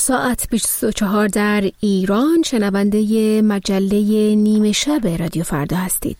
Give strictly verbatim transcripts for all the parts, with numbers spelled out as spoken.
ساعت بیست و چهار در ایران. شنونده مجله نیمه شب رادیو فردا هستید.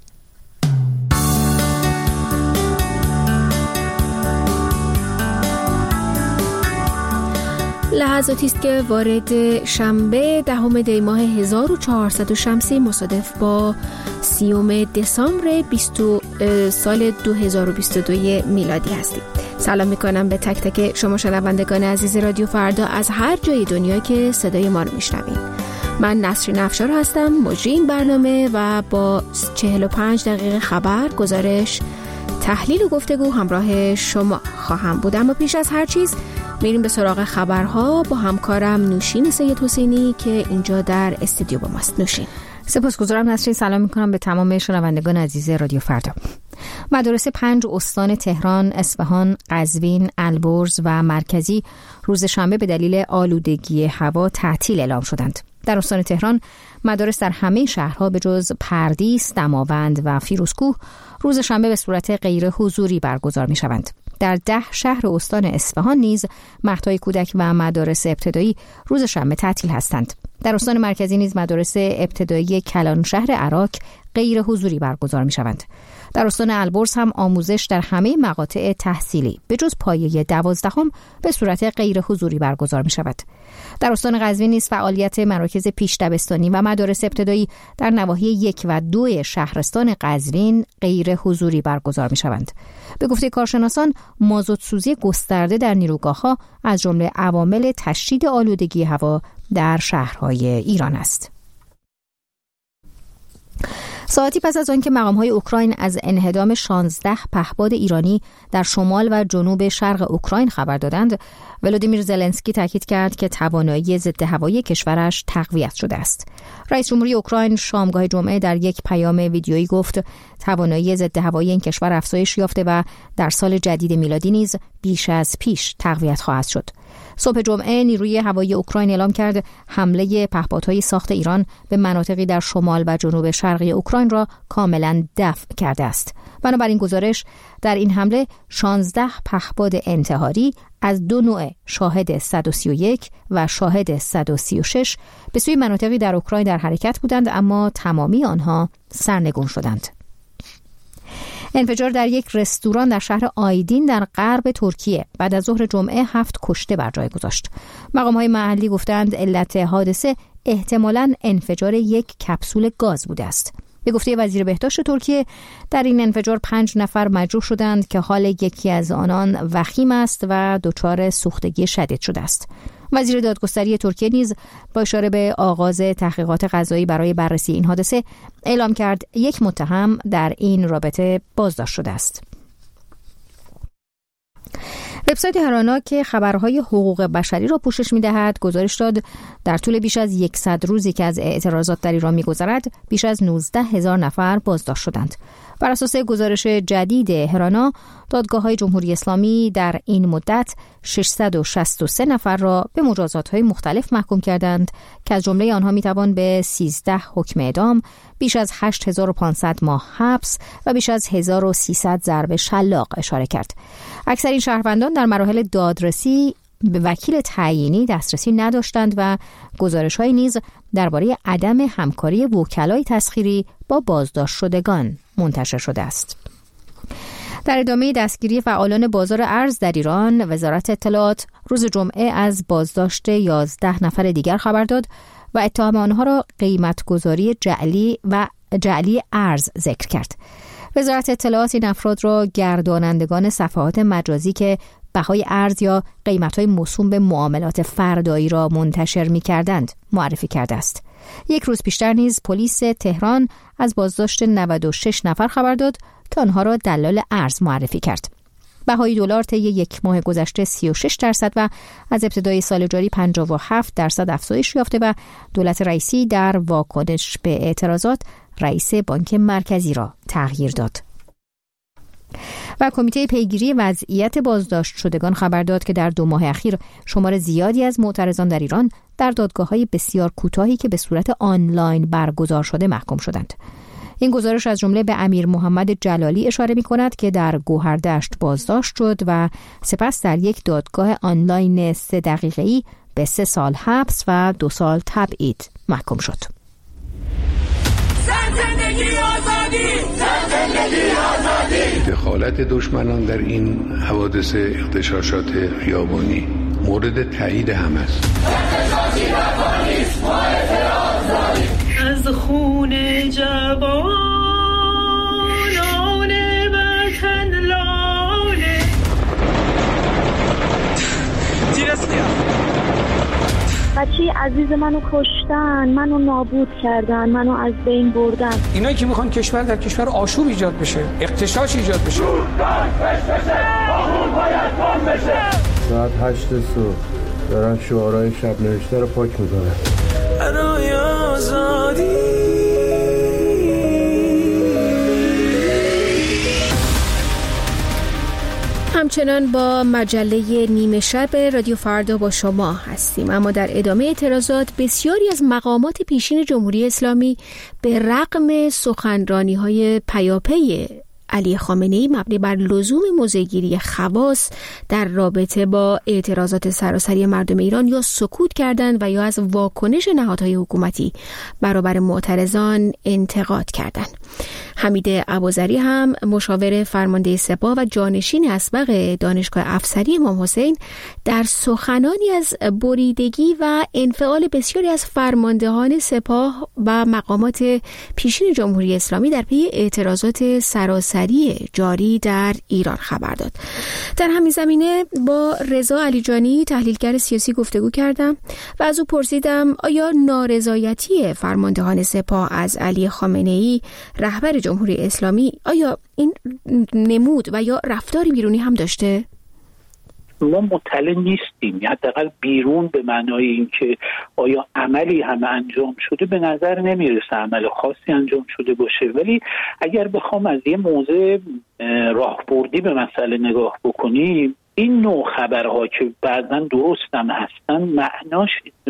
لحظاتی است که وارد شنبه دهم دی ماه هزار و چهارصد شمسی مصادف با سیوم دسامبر بیست سال دو هزار و بیست و دو میلادی هستید. سلام میکنم به تک تک شما شنوندگان عزیز رادیو فردا از هر جای دنیا که صدای ما رو میشنوید. من نسرین افشار هستم، مجری این برنامه و با چهل و پنج دقیقه خبر، گزارش، تحلیل و گفتگو همراه شما خواهم بود. اما پیش از هر چیز میریم به سراغ خبرها با همکارم نوشین سید حسینی که اینجا در استودیو با ماست. نوشین. سپاسگزارم نسرین. سلام میکنم به تمام شنوندگان عزیز رادیو فردا. مدارس پنج استان تهران، اصفهان، قزوین، البرز و مرکزی روز شنبه به دلیل آلودگی هوا تعطیل اعلام شدند. در استان تهران مدارس در همه شهرها به جز پردیس، دماوند و فیروزکوه روز شنبه به صورت غیر حضوری برگزار می شوند. در ده شهر استان اصفهان نیز مهدهای کودک و مدارس ابتدایی روز شنبه تعطیل هستند. در استان مرکزی نیز مدارس ابتدایی کلان شهر عراق غیر حضوری برگزار می شوند. در استان البرز هم آموزش در همه مقاطع تحصیلی به جز پایه دوازدهم به صورت غیر حضوری برگزار می شود. در استان قزوین نیز فعالیت مراکز پیش دبستانی و مدارس ابتدایی در نواحی یک و دو شهرستان قزوین غیر حضوری برگزار می شوند. به گفته کارشناسان مازوت سوزی گسترده در نیروگاه‌ها از جمله عوامل تشدید آلودگی هوا در شهرهای ایران است. ساعتی پس از آنکه مقام‌های اوکراین از انهدام شانزده پهپاد ایرانی در شمال و جنوب شرق اوکراین خبر دادند، ولودیمیر زلنسکی تاکید کرد که توانایی ضد هوایی کشورش تقویت شده است. رئیس جمهوری اوکراین شامگاه جمعه در یک پیام ویدیویی گفت توانایی ضد هوایی این کشور افزایش یافته و در سال جدید میلادی نیز بیش از پیش تقویت خواهد شد. صبح جمعه نیروی هوایی اوکراین اعلام کرد حمله پهپادهای ساخت ایران به مناطقی در شمال و جنوب شرقی اوکراین را کاملا دفع کرده است. بنابراین گزارش در این حمله شانزده پهپاد انتحاری از دو نوع شاهد صد و سی و یک و شاهد صد و سی و شش به سوی مناطقی در اوکراین در حرکت بودند، اما تمامی آنها سرنگون شدند. انفجار در یک رستوران در شهر آیدین در غرب ترکیه بعد از ظهر جمعه هفت کشته بر جای گذاشت. مقام‌های محلی گفتند علت حادثه احتمالاً انفجار یک کپسول گاز بوده است. به گفته وزیر بهداشت ترکیه در این انفجار پنج نفر مجروح شدند که حال یکی از آنان وخیم است و دچار سوختگی شدید شده است. وزیر دادگستری ترکیه نیز با اشاره به آغاز تحقیقات قضایی برای بررسی این حادثه اعلام کرد یک متهم در این رابطه بازداشت شده است. وبسایت هرانا که خبرهای حقوق بشری را پوشش می‌دهد گزارش داد در طول بیش از صد روزی که از اعتراضات در ایران می‌گذرد بیش از نوزده هزار نفر بازداشت شدند. بر اساس گزارش جدید هرانا دادگاه‌های جمهوری اسلامی در این مدت ششصد و شصت و سه نفر را به مجازات‌های مختلف محکوم کردند که از جمله آنها می‌توان به سیزده حکم اعدام، بیش از هشت هزار و پانصد ماه حبس و بیش از هزار و سیصد ضرب شلاق اشاره کرد. اکثر این شهروندان در مراحل دادرسی به وکیل تعیینی دسترسی نداشتند و گزارش‌های نیز درباره عدم همکاری وکلای تسخیری با بازداشت شدگان منتشر شده است. در ادامه دستگیری فعالان بازار ارز در ایران، وزارت اطلاعات روز جمعه از بازداشت یازده نفر دیگر خبر داد و اتهام آنها را قیمت‌گذاری جعلی و جعلی ارز ذکر کرد. وزارت اطلاعات این افراد را گردانندگان صفحات مجازی که بهای ارز یا قیمت‌های موسوم به معاملات فردایی را منتشر می‌کردند معرفی کرده است. یک روز پیشتر نیز پلیس تهران از بازداشت نود و شش نفر خبر داد که آنها را دلال ارز معرفی کرد. بهای دلار طی یک ماه گذشته سی و شش درصد و از ابتدای سال جاری پنجاه و هفت درصد افزایش یافته و دولت رئیسی در واکنش به اعتراضات رئیس بانک مرکزی را تغییر داد. و کمیته پیگیری وضعیت بازداشت شدگان خبر داد که در دو ماه اخیر شمار زیادی از معترضان در ایران در دادگاه‌های بسیار کوتاهی که به صورت آنلاین برگزار شده محکوم شدند. این گزارش از جمله به امیر محمد جلالی اشاره می‌کند که در گوهردشت بازداشت شد و سپس در یک دادگاه آنلاین سه دقیقه‌ای به سه سال حبس و دو سال تبعید محکوم شد. زندگی آزادی، زندگی آزادی. دخالت دشمنان در این حوادث اغتشاشات خیابانی مورد تایید همه است. اغتشاشی و پلیس ما اعتراض داریم. از خون جوانان وطن لاله تیرسیا بچه عزیز منو کشتن، منو نابود کردن، منو از بین بردن. اینایی که میخوان کشور در کشور آشوب ایجاد بشه، اغتشاش ایجاد بشه. ساعت هشت صبح دارن شعارهای شب نوشته رو پاک میکنن. برای آزادی. همچنان با مجله نیمه شب رادیو فردا با شما هستیم، اما در ادامه اعتراضات بسیاری از مقامات پیشین جمهوری اسلامی به رغم سخنرانی‌های پیاپی علی خامنه‌ای مبنی بر لزوم موضع‌گیری خواص در رابطه با اعتراضات سراسری مردم ایران یا سکوت کردند و یا از واکنش نهادهای حکومتی برابر معترضان انتقاد کردند. حمید ابوذری هم مشاور فرمانده سپاه و جانشین اسبق دانشگاه افسری امام حسین در سخنانی از بریدگی و انفعال بسیاری از فرماندهان سپاه و مقامات پیشین جمهوری اسلامی در پی اعتراضات سراسری جاری در ایران خبر داد. در همین زمینه با رضا علیجانی تحلیلگر سیاسی گفتگو کردم و از او پرسیدم آیا نارضایتی فرماندهان سپاه از علی خامنه‌ای رهبر جمهوری اسلامی آیا این نمود و یا رفتاری بیرونی هم داشته؟ ما مطلع نیستیم، یا حداقل بیرون به معنای اینکه آیا عملی هم انجام شده به نظر نمیرسه عمل خاصی انجام شده باشه، ولی اگر بخوام از یه موضع راهبردی به مسئله نگاه بکنیم، این نوع خبرها که بعضا درست هم هستن معناش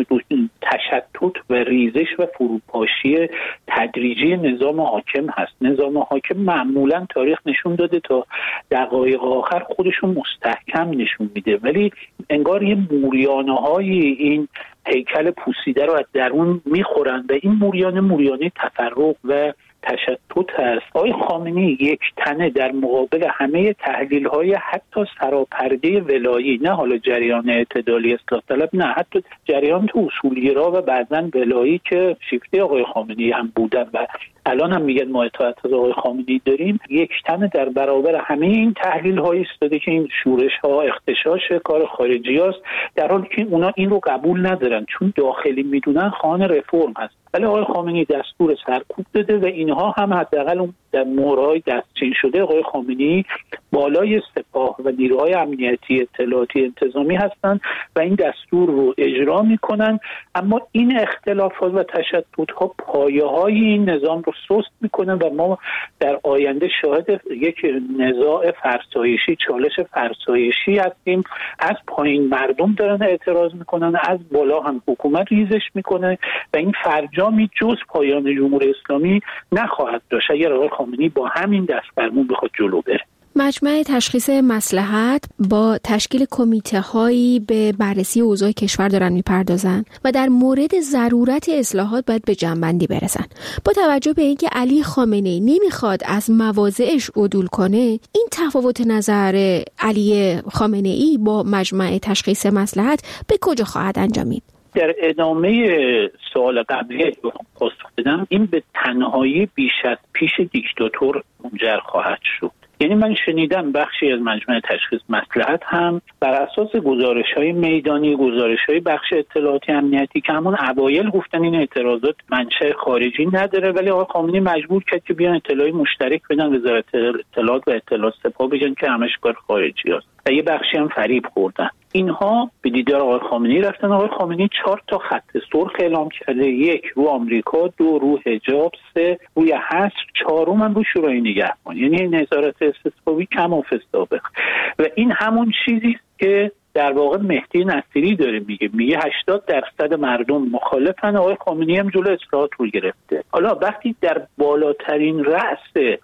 تشتت و ریزش و فروپاشی تدریجی نظام حاکم هست. نظام حاکم معمولا تاریخ نشون داده تا دقایق آخر خودشون مستحکم نشون میده، ولی انگار یه موریانه های این هیکل پوسیده رو از درون میخورن و این موریانه موریانه تفرق و تشتت هست. آقای خامنه‌ای یک تنه در مقابل همه تحلیل‌های حتی سراپرده ولایی، نه حالا جریان اعتدالی اصلاح طلب، نه حتی جریان تو اصولگرا و بعضن ولایی که شیفته آقای خامنه‌ای هم بودن و الان هم میگن ما اطاعت از آقای خامنه‌ای داریم، یک تنه در برابر همه این تحلیل‌های ایستاده که این شورش‌ها اغتشاش کار خارجی است، در حالی که اونا این رو قبول ندارن چون داخلی میدونن خواهان رفرم هست. ولی آقای خامنه‌ای دستور سرکوب داده و اینها هم حداقل اون در مهرهای دستچین شده آقای خامنه‌ای بالای سپاه و نیروهای امنیتی اطلاعاتی انتظامی هستند و این دستور رو اجرا میکنن، اما این اختلافات و تشتت‌ها پایه‌های این نظام رو سست میکنن و ما در آینده شاهد یک نزاع فرسایشی، چالش فرسایشی هستیم. از پایین مردم دارن اعتراض میکنن، از بالا هم حکومت ریزش میکنه و این فرجامی جز پایان جمهوری اسلامی نخواهد داشت اگر آقای خامنه‌ای با همین دست فرمون بخواد جلو بره. مجمع تشخیص مصلحت با تشکیل کمیته‌هایی به بررسی اوضاع کشور دارن میپردازن و در مورد ضرورت اصلاحات باید به جنبندی برسن. با توجه به اینکه علی خامنه‌ای نمیخواد از مواضعش عدول کنه، این تفاوت نظر علی خامنه‌ای با مجمع تشخیص مصلحت به کجا خواهد انجامید؟ در ادامه سوال قبلی که پاسخ بدم، این به تنهایی بیش از پیش دیکتاتور منجر خواهد شد. یعنی من شنیدم بخشی از مجمع تشخیص مصلحت هم بر اساس گزارش‌های میدانی، گزارش‌های بخش اطلاعاتی امنیتی که همون اوایل گفتن این اعتراضات منشأ خارجی نداره، ولی آقای خامنه‌ای مجبور کرد که بیان اطلاعی مشترک بدن، وزارت اطلاعات و اطلاعات سپاه بگن که همش کار خارجی است و یه بخشی هم فریب خوردن. اینها به دیدار آقای خامنه‌ای رفتن. آقای خامنه‌ای چهار تا خط سرخ اعلام کرده: یک رو آمریکا، دو رو حجاب، سه روی حصر، چهارم هم رو شورای نگهبان، یعنی نظارت استثبابی کما فی السابق. و این همون چیزی است که در واقع مهدی نصیری داره میگه، میگه هشتاد درصد مردم مخالفن، آقای خامنه‌ای هم جلو اصلاحات رو گرفته. حالا وقتی در بالاترین رأس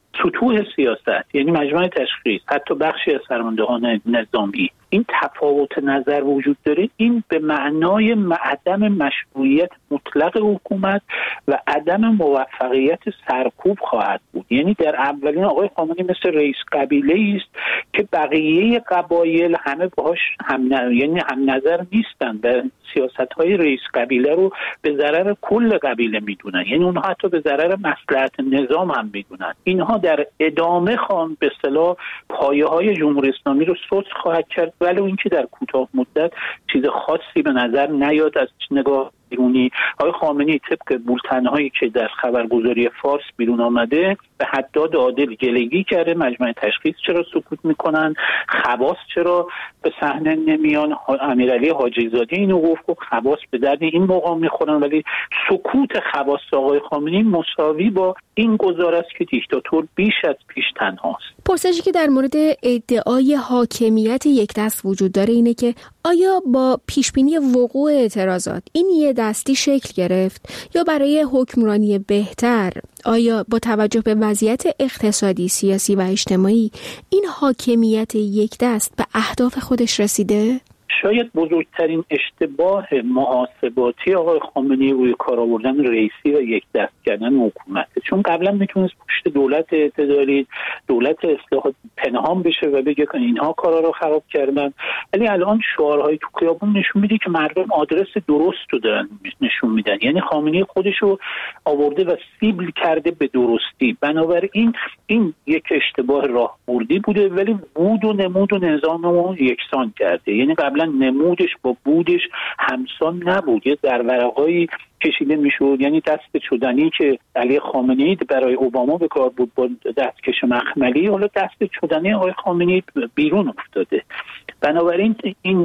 سطوح سیاست، یعنی مجمع تشخیص، حتی بخشی از فرماندهان نظامی، این تفاوت نظر وجود داره، این به معنای عدم مشروعیت مطلق حکومت و عدم موفقیت سرکوب خواهد بود. یعنی در اولین آقای خامنه‌ای مثل رئیس قبیله است که بقیه قبایل همه باهاش هم ن... یعنی هم نظر نیستن و سیاست‌های رئیس قبیله رو به ضرر کل قبیله میدونن، یعنی اونها حتی به ضرر مصلحت نظام هم میدونن. اینها در ادامه خواهند به اصطلاح پایه‌های جمهوری اسلامی رو سست خواهد کرد، ولی اینکه در کوتاه مدت چیز خاصی به نظر نیاد از نگاه بیرونی. آقای خامنه‌ای طبق بولتن‌هایی که در خبرگزاری فارس بیرون آمده به حداد عادل گلگی کرده مجمع تشخیص چرا سکوت میکنن، خواص چرا به صحنه نمیان. امیرعلی حاجی زاده اینو گفت که خواص به درد این مقام میخورن، ولی سکوت خواص آقای خامنه‌ای مساوی با این گزاره است که دیکتاتور بیش از پیش تنهاست. پرسشی که در مورد ادعای حاکمیت یک دست وجود داره اینه که آیا با پیشبینی وقوع اعتراضات این یه دستی شکل گرفت یا برای حکمرانی بهتر، آیا با توجه به وضعیت اقتصادی، سیاسی و اجتماعی این حاکمیت یک دست به اهداف خودش رسیده؟ شاید بزرگترین اشتباه محاسباتی آقای خامنه‌ای روی کار آوردن رئیسی و یک دست کردن حکومته، چون قبلا میتونست پشت دولت اعتدالی، دولت اصلاحات پنهان بشه و بگه که اینها کارا رو خراب کردن، ولی الان شعارهای تو خیابون نشون میده که مردم آدرس درست رو دارن نشون میدن، یعنی خامنه‌ای خودش رو آورده و سیبل کرده به درستی. بنابراین این یک اشتباه راهبردی بوده، ولی بود و نمود و نظام رو یکسان کرده، یعنی قبلا نمودش با بودش همسان نبود، یه در ورقایی کشیده میشد، یعنی دست چدنی که علی خامنه‌ای برای اوباما به کار بود با دستکش مخملی، حالا دست چدنی آقای خامنه‌ای بیرون افتاده. بنابراین این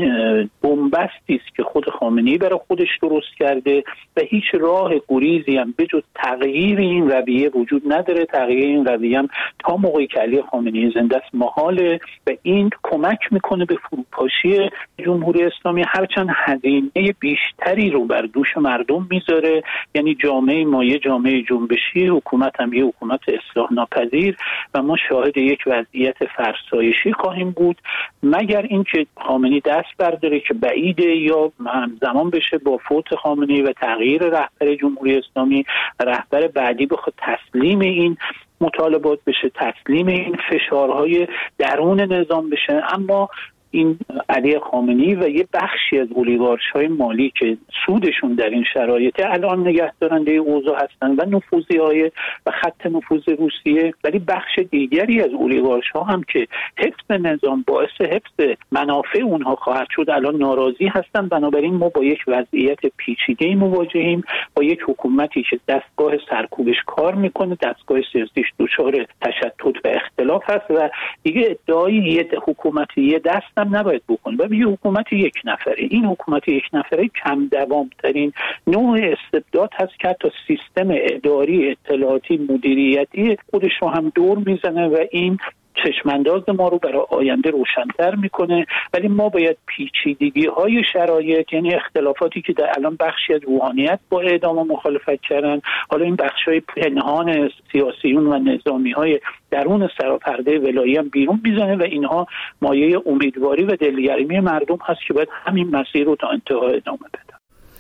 بنبستی است که خود خامنه‌ای برای خودش درست کرده و هیچ راه گریزی هم به جز تغییر این رویه وجود نداره. تغییر این رویه هم تا موقعی که علی خامنه‌ای زنده است محاله و این کمک میکنه به فروپاشی جمهوری اسلامی، هرچند هزینه بیشتری رو بر دوش مردم میذاره. یعنی جامعه ما یه جامعه جنبشی، حکومت هم یه حکومت اصلاح ناپذیر و ما شاهد یک وضعیت فرسایشی خواهیم بود، مگر اینکه خامنه‌ای دست برداره که بعیده یا همزمان بشه با فوت خامنه‌ای و تغییر رهبر جمهوری اسلامی، رهبر بعدی بخواد تسلیم این مطالبات بشه، تسلیم این فشارهای درون نظام بشه. اما این علی خامنه‌ای و یه بخشی از اولیگارش‌های مالی که سودشون در این شرایط الان نگهدارنده اوضاع هستن و نفوذی‌های و خط نفوذ روسیه، ولی بخش دیگری از اولیگارش‌ها هم که حفظ نظام باعث حفظ منافع اونها خواهد شد الان ناراضی هستن. بنابراین ما با یک وضعیت پیچیده‌ای مواجهیم، با یک حکومتی که دستگاه سرکوبش کار میکنه، دستگاه سیاسیش دچار تشتت و اختلاف هست و دیگه ادعای یه حکومت یه دست نباید بکنه و یه حکومت یک نفره. این حکومت یک نفره کم دوام ترین نوع استبداد هست که حتی سیستم اداری، اطلاعاتی، مدیریتی خودش رو هم دور میزنه و این چشمانداز ما رو برای آینده روشن‌تر میکنه. ولی ما باید پیچیدگی های شرایط، یعنی اختلافاتی که در الان بخشی از روحانیت با اعدام مخالفت کردن، حالا این بخش های پنهان سیاسیون و نظامی های درون سراپرده ولایی هم بیرون میزنه و اینها مایه امیدواری و دلگرمی مردم هست که باید همین مسیر رو تا انتها ادامه بده.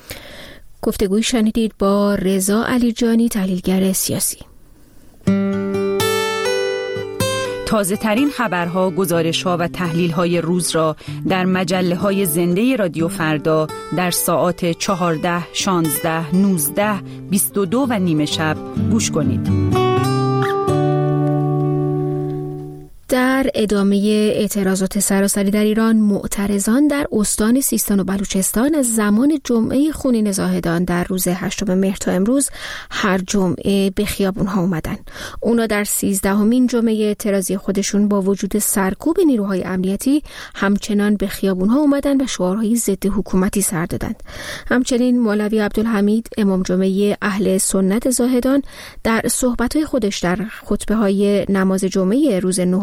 گفتگوی شنیدید با رضا علیجانی، تحلیلگر سیاسی. تازه ترین خبرها، گزارش‌ها و تحلیل‌های روز را در مجله‌های زنده رادیو فردا در ساعات چهارده، شانزده، نوزده، بیست و دو و نیم شب گوش کنید. در ادامه اعتراضات سراسری در ایران، معترضان در استان سیستان و بلوچستان از زمان جمعه خونین زاهدان در روز هشتم مهر تا امروز هر جمعه به خیابون‌ها اومدن. اونا در سیزدهمین جمعه اعتراضی خودشون با وجود سرکوب نیروهای امنیتی همچنان به خیابون‌ها اومدن و شعارهای ضد حکومتی سر دادند. همچنین مولوی عبدالحمید امام جمعه اهل سنت زاهدان در صحبت‌های خودش در خطبه‌های نماز جمعه روز نهم دی ماه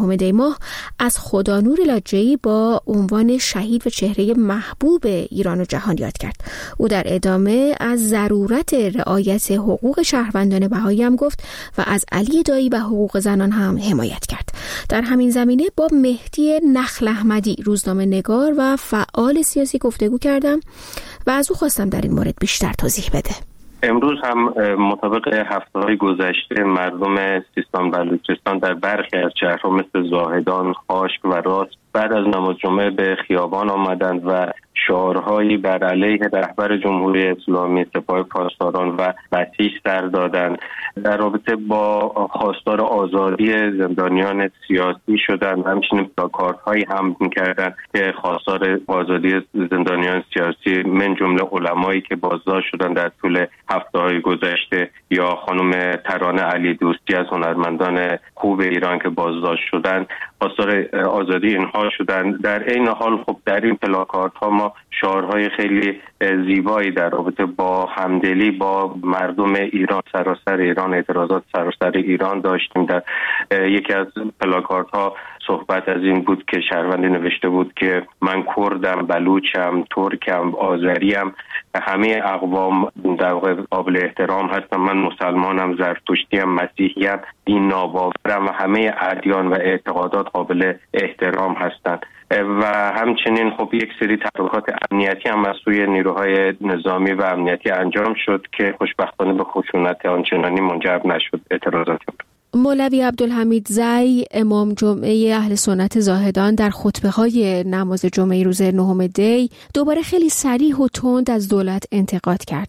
ماه از خدانور لاجعی با عنوان شهید و چهره محبوب ایران و جهان یاد کرد. او در ادامه از ضرورت رعایت حقوق شهروندان بهایی هم گفت و از علی دایی و حقوق زنان هم حمایت کرد. در همین زمینه با مهدی نخل احمدی روزنامه نگار و فعال سیاسی گفتگو کردم و از او خواستم در این مورد بیشتر توضیح بده. امروز هم مطابق هفته‌های گذشته مردم سیستان بلوچستان در برخی از شهرها مثل زاهدان، خاشق و راست بعد از نماز جمعه به خیابان آمدند و شعارهایی بر علیه رهبر جمهوری اسلامی، سپاه پاسداران و مسیح سر دادند. در رابطه با خواستار آزادی زندانیان سیاسی شدند، همچنین پلاکاردهایی هم می‌کردند که خواستار آزادی زندانیان سیاسی من جمله علمایی که بازداشت شدند در طول هفته‌های گذشته، یا خانم ترانه علی دوستی از هنرمندان خوب ایران که بازداشت شدند، خواستار آزادی اینها شدند. در این حال خب در این پلاکاردها ما شعارهای خیلی زیبایی در رابطه با همدلی با مردم ایران، سراسر ایران، اعتراضات سراسر ایران داشتیم. در یکی از پلاکاردها صحبت از این بود که شهروندی نوشته بود که من کردم، بلوچم، ترکم، آذریم، همه اقوام در واقع قابل احترام هستم. من مسلمانم، زرتشتیم، مسیحیم، دین ناباورم و همه ادیان و اعتقادات قابل احترام هستند. و همچنین خب یک سری تحقیقات امنیتی هم از سوی نیروهای نظامی و امنیتی انجام شد که خوشبختانه به خشونت آنچنانی منجر نشد اعتراضات. مولوی عبدالحمید زی امام جمعه اهل سنت زاهدان در خطبه‌های نماز جمعه روز نهم دی دوباره خیلی صریح و تند از دولت انتقاد کرد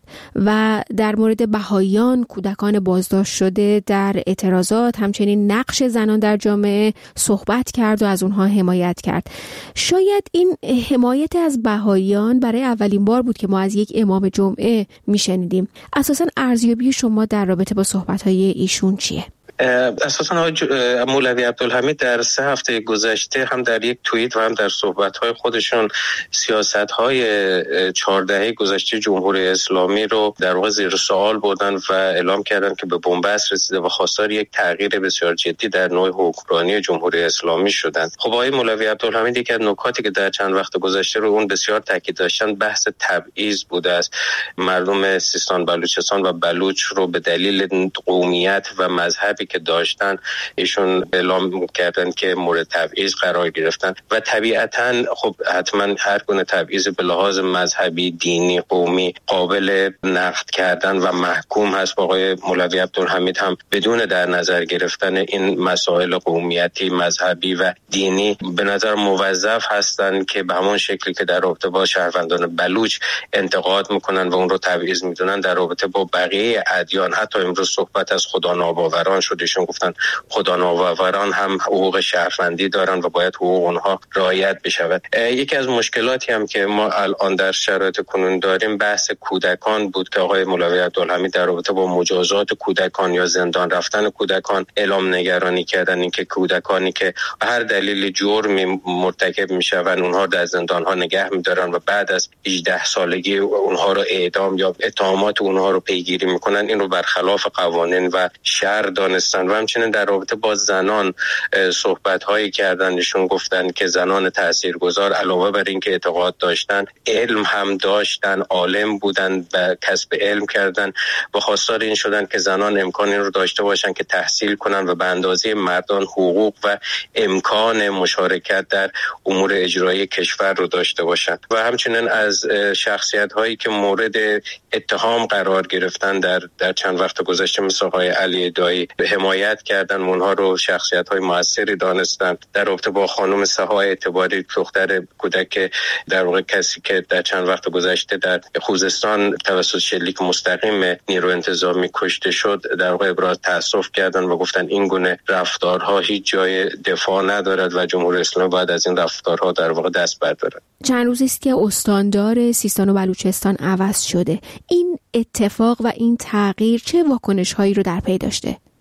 و در مورد بهاییان، کودکان بازداشت شده در اعتراضات، همچنین نقش زنان در جامعه صحبت کرد و از اونها حمایت کرد. شاید این حمایت از بهاییان برای اولین بار بود که ما از یک امام جمعه میشنیدیم. اساساً ارزیابی شما در رابطه با صحبت‌های ایشون چیه؟ اساساً آقای مولوی عبدالحمید در سه هفته گذشته هم در یک توییت و هم در صحبت‌های خودشون سیاست‌های چهار دهه گذشته جمهوری اسلامی رو در واقع زیر سوال بردن و اعلام کردن که به بنبست رسیده و خواستار یک تغییر بسیار جدی در نوع حکمرانی جمهوری اسلامی شدند. خب آقای مولوی عبدالحمید یک از نکاتی که در چند وقت گذشته رو اون بسیار تاکید داشتن بحث تبعیض بوده است. مردم سیستان بلوچستان و بلوچ رو به دلیل قومیت و مذهبی که داشتن ایشون اعلام کردن که مورد تبعیض قرار گرفتن و طبیعتاً خب حتما هر گونه تبعیض به لحاظ مذهبی، دینی، قومی قابل نقد کردن و محکوم هست. آقای مولوی عبدالحمید هم بدون در نظر گرفتن این مسائل قومیتی، مذهبی و دینی به نظر موظف هستند که به همون شکلی که در رابطه با شهروندان بلوچ انتقاد میکنن و اون رو تبعیض میدونن در رابطه با بقیه ادیان، حتی امروز صحبت از خدا ناباوران شد، ایشون گفتن خدا ناباوران هم حقوق شهروندی دارن و باید حقوق اونها رعایت بشود. یکی از مشکلاتی هم که ما الان در شرایط کنون داریم بحث کودکان بود که آقای مولوی عبدالحمید در رابطه با مجازات کودکان یا زندان رفتن کودکان اعلام نگرانی کردن، اینکه کودکانی که هر دلیل جرمی مرتکب میشون اونها در زندان ها نگه میدارن و بعد از هجده سالگی اونها رو اعدام یا اتهامات اونها رو پیگیری میکنن، این رو برخلاف قوانین و شرع دانستن. و همچنین در رابطه با زنان صحبت هایی کردن، نشون گفتن که زنان تاثیرگذار علاوه بر این که اعتقاد داشتن علم هم داشتن، عالم بودن و کسب علم کردن و خواستار این شدن که زنان امکانی رو داشته باشن که تحصیل کنن و به اندازه مردان حقوق و امکان مشارکت در امور اجرایی کشور رو داشته باشن. و همچنین از شخصیت هایی که مورد اتهام قرار گرفتن در در چند وقت گذشته مثل آقای علی دایی حمایت کردن، اونها رو شخصیت های موثری دانستن. در رابطه با خانم سها اعتباری، دختر کودک در واقع کسی که در چند وقت گذشته در خوزستان توسط شلیک مستقیم نیرو انتظامی کشته شد، در واقع ابراز تاسف کردن و گفتن این گونه رفتارها هیچ جای دفاع ندارد و جمهوری اسلامی باید از این رفتارها در واقع دست بردارد. چند روزی است که استاندار سیستان و بلوچستان عوض شده. این اتفاق و این تغییر چه واکنش‌هایی رو در پی داشته؟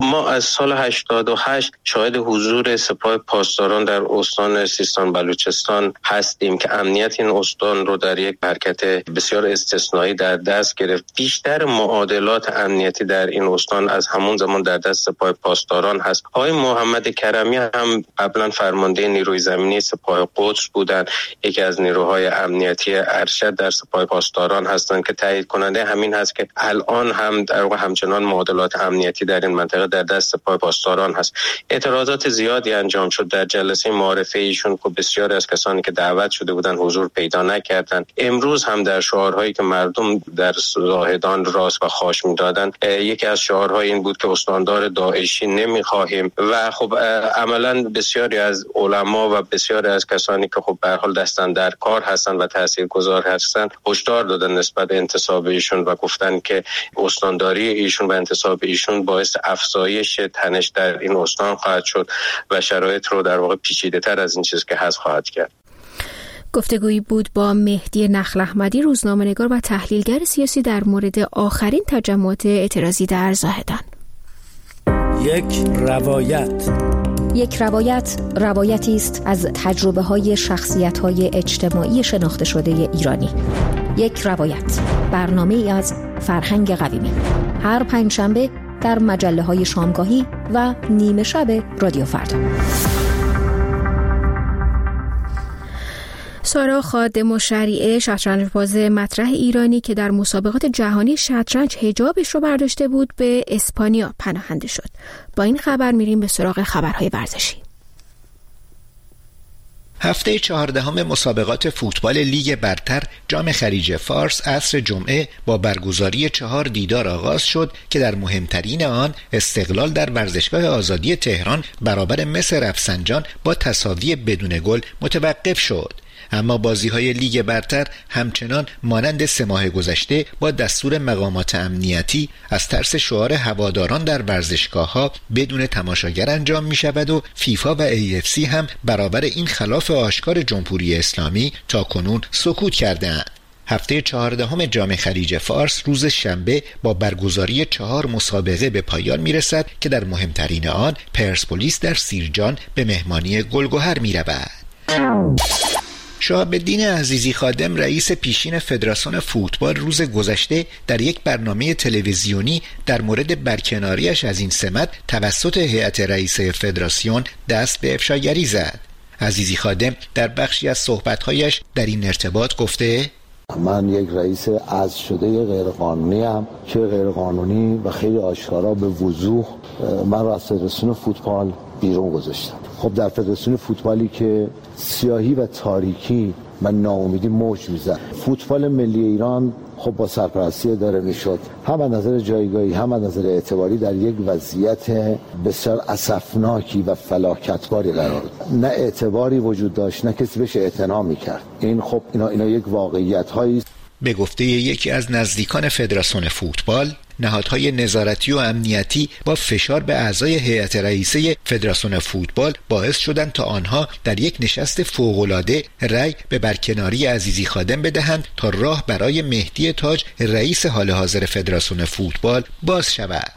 ما از سال هشتاد و هشت شاهد حضور سپاه پاسداران در استان سیستان بلوچستان هستیم که امنیت این استان رو در یک حرکت بسیار استثنایی در دست گرفت. بیشتر معادلات امنیتی در این استان از همون زمان در دست سپاه پاسداران هست. آقای محمد کرمی هم قبلا فرمانده نیروی زمینی سپاه قدس بودند، یکی از نیروهای امنیتی ارشد در سپاه پاسداران هستند که تایید کننده همین هست که الان هم در واقع همچنان معادلات امنیتی در این منطقه در دست سپاه پاسداران هست. اعتراضات زیادی انجام شد در جلسه معارفه ایشون که بسیاری از کسانی که دعوت شده بودند حضور پیدا نکردند. امروز هم در شعارهایی که مردم در زاهدان راست و خاش می‌دادند، یکی از شعارهای این بود که استاندار داعشی نمی‌خواهیم و خب عملاً بسیاری از علما و بسیاری از کسانی که خب به هر حال دستن در کار هستند و تاثیرگذار هستند هشدار دادن نسبت به انتصاب ایشون و گفتن که استانداری ایشون و انتصاب ایشون باعث افزایش تنش در این استان خواهد شد و شرایط رو در واقع پیچیده‌تر از این چیز که هست خواهد کرد. گفتگویی بود با مهدی نخل احمدی، روزنامه‌نگار و تحلیلگر سیاسی در مورد آخرین تجمعات اعتراضی در زاهدان. یک روایت یک روایت روایتی است از تجربه های شخصیت های اجتماعی شناخته شده ایرانی. یک روایت، برنامه ای از فرهنگ قویمی، هر پنجشنبه در مجله های شامگاهی و نیمه شب رادیو فردا. سارا خادم الشریعه، شطرنج‌باز مطرح ایرانی که در مسابقات جهانی شطرنج حجابش رو برداشته بود، به اسپانیا پناهنده شد. با این خبر میریم به سراغ خبرهای ورزشی. هفته چهاردهم مسابقات فوتبال لیگ برتر جام خلیج فارس عصر جمعه با برگزاری چهار دیدار آغاز شد که در مهمترین آن استقلال در ورزشگاه آزادی تهران برابر مس رفسنجان با تساوی بدون گل متوقف شد. اما بازی‌های لیگ برتر همچنان مانند سه ماه گذشته با دستور مقامات امنیتی از ترس شعار هواداران در ورزشگاه‌ها بدون تماشاگر انجام می‌شود و فیفا و ای اف سی هم برابر این خلاف آشکار جمهوری اسلامی تاکنون سکوت کردند. هفته چهاردهم جام خلیج فارس روز شنبه با برگزاری چهار مسابقه به پایان میرسد که در مهمترین آن پرسپولیس در سیرجان به مهمانی گلگهر می‌رود. شهاب‌الدین عزیزی خادم رئیس پیشین فدراسیون فوتبال روز گذشته در یک برنامه تلویزیونی در مورد برکناریش از این سمت توسط هیئت رئیسه فدراسیون دست به افشاگری زد. عزیزی خادم در بخشی از صحبت‌هایش در این ارتباط گفته: من یک رئیس عزل شده غیرقانونی ام که غیرقانونی و خیلی آشکارا به وضوح من را از فدراسیون فوتبال بیرون گذاشتم. خب در فدراسیون فوتبالی که سیاهی و تاریکی و ناامیدی موج میزد، فوتبال ملی ایران خب با سرپرستی داره میشد، هم از نظر جایگاهی هم از نظر اعتباری در یک وضعیت بسیار اسفناکی و فلاکتباری قرار داشت. نه اعتباری وجود داشت، نه کسی بهش اعتنا میکرد. این خب اینا اینا یک واقعیت هایی. به گفته یکی از نزدیکان فدراسیون فوتبال، نهادهای نظارتی و امنیتی با فشار به اعضای هیئت رئیسه فدراسیون فوتبال باعث شدند تا آنها در یک نشست فوق‌العاده رأی به برکناری عزیزی خادم بدهند تا راه برای مهدی تاج رئیس حال حاضر فدراسیون فوتبال باز شود.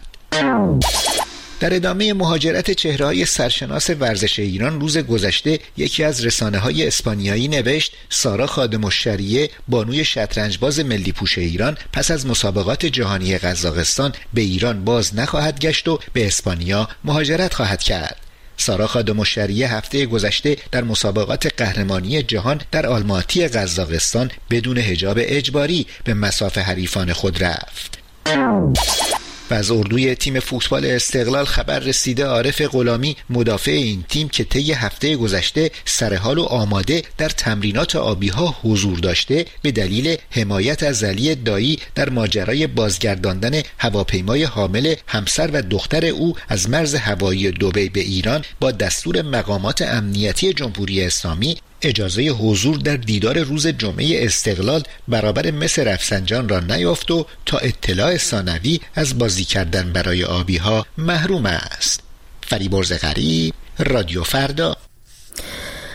در ادامه مهاجرت چهره‌های سرشناس ورزش ایران روز گذشته یکی از رسانه‌های اسپانیایی نوشت سارا خادم الشریعه، بانوی شطرنجباز ملی پوش ایران، پس از مسابقات جهانی قزاقستان به ایران باز نخواهد گشت و به اسپانیا مهاجرت خواهد کرد. سارا خادم الشریعه هفته گذشته در مسابقات قهرمانی جهان در آلماتی قزاقستان بدون حجاب اجباری به مصاف حریفان خود رفت. و از اردوی تیم فوتبال استقلال خبر رسیده عارف غلامی، مدافع این تیم که طی هفته گذشته سرحال و آماده در تمرینات آبی‌ها حضور داشته، به دلیل حمایت از علی دایی در ماجرای بازگرداندن هواپیمای حامل همسر و دختر او از مرز هوایی دبی به ایران با دستور مقامات امنیتی جمهوری اسلامی اجازه حضور در دیدار روز جمعه استقلال برابر مس رفسنجان را نیافت و تا اطلاع ثانوی از بازی کردن برای آبی‌ها محروم است. فریبرز غریب، رادیو فردا.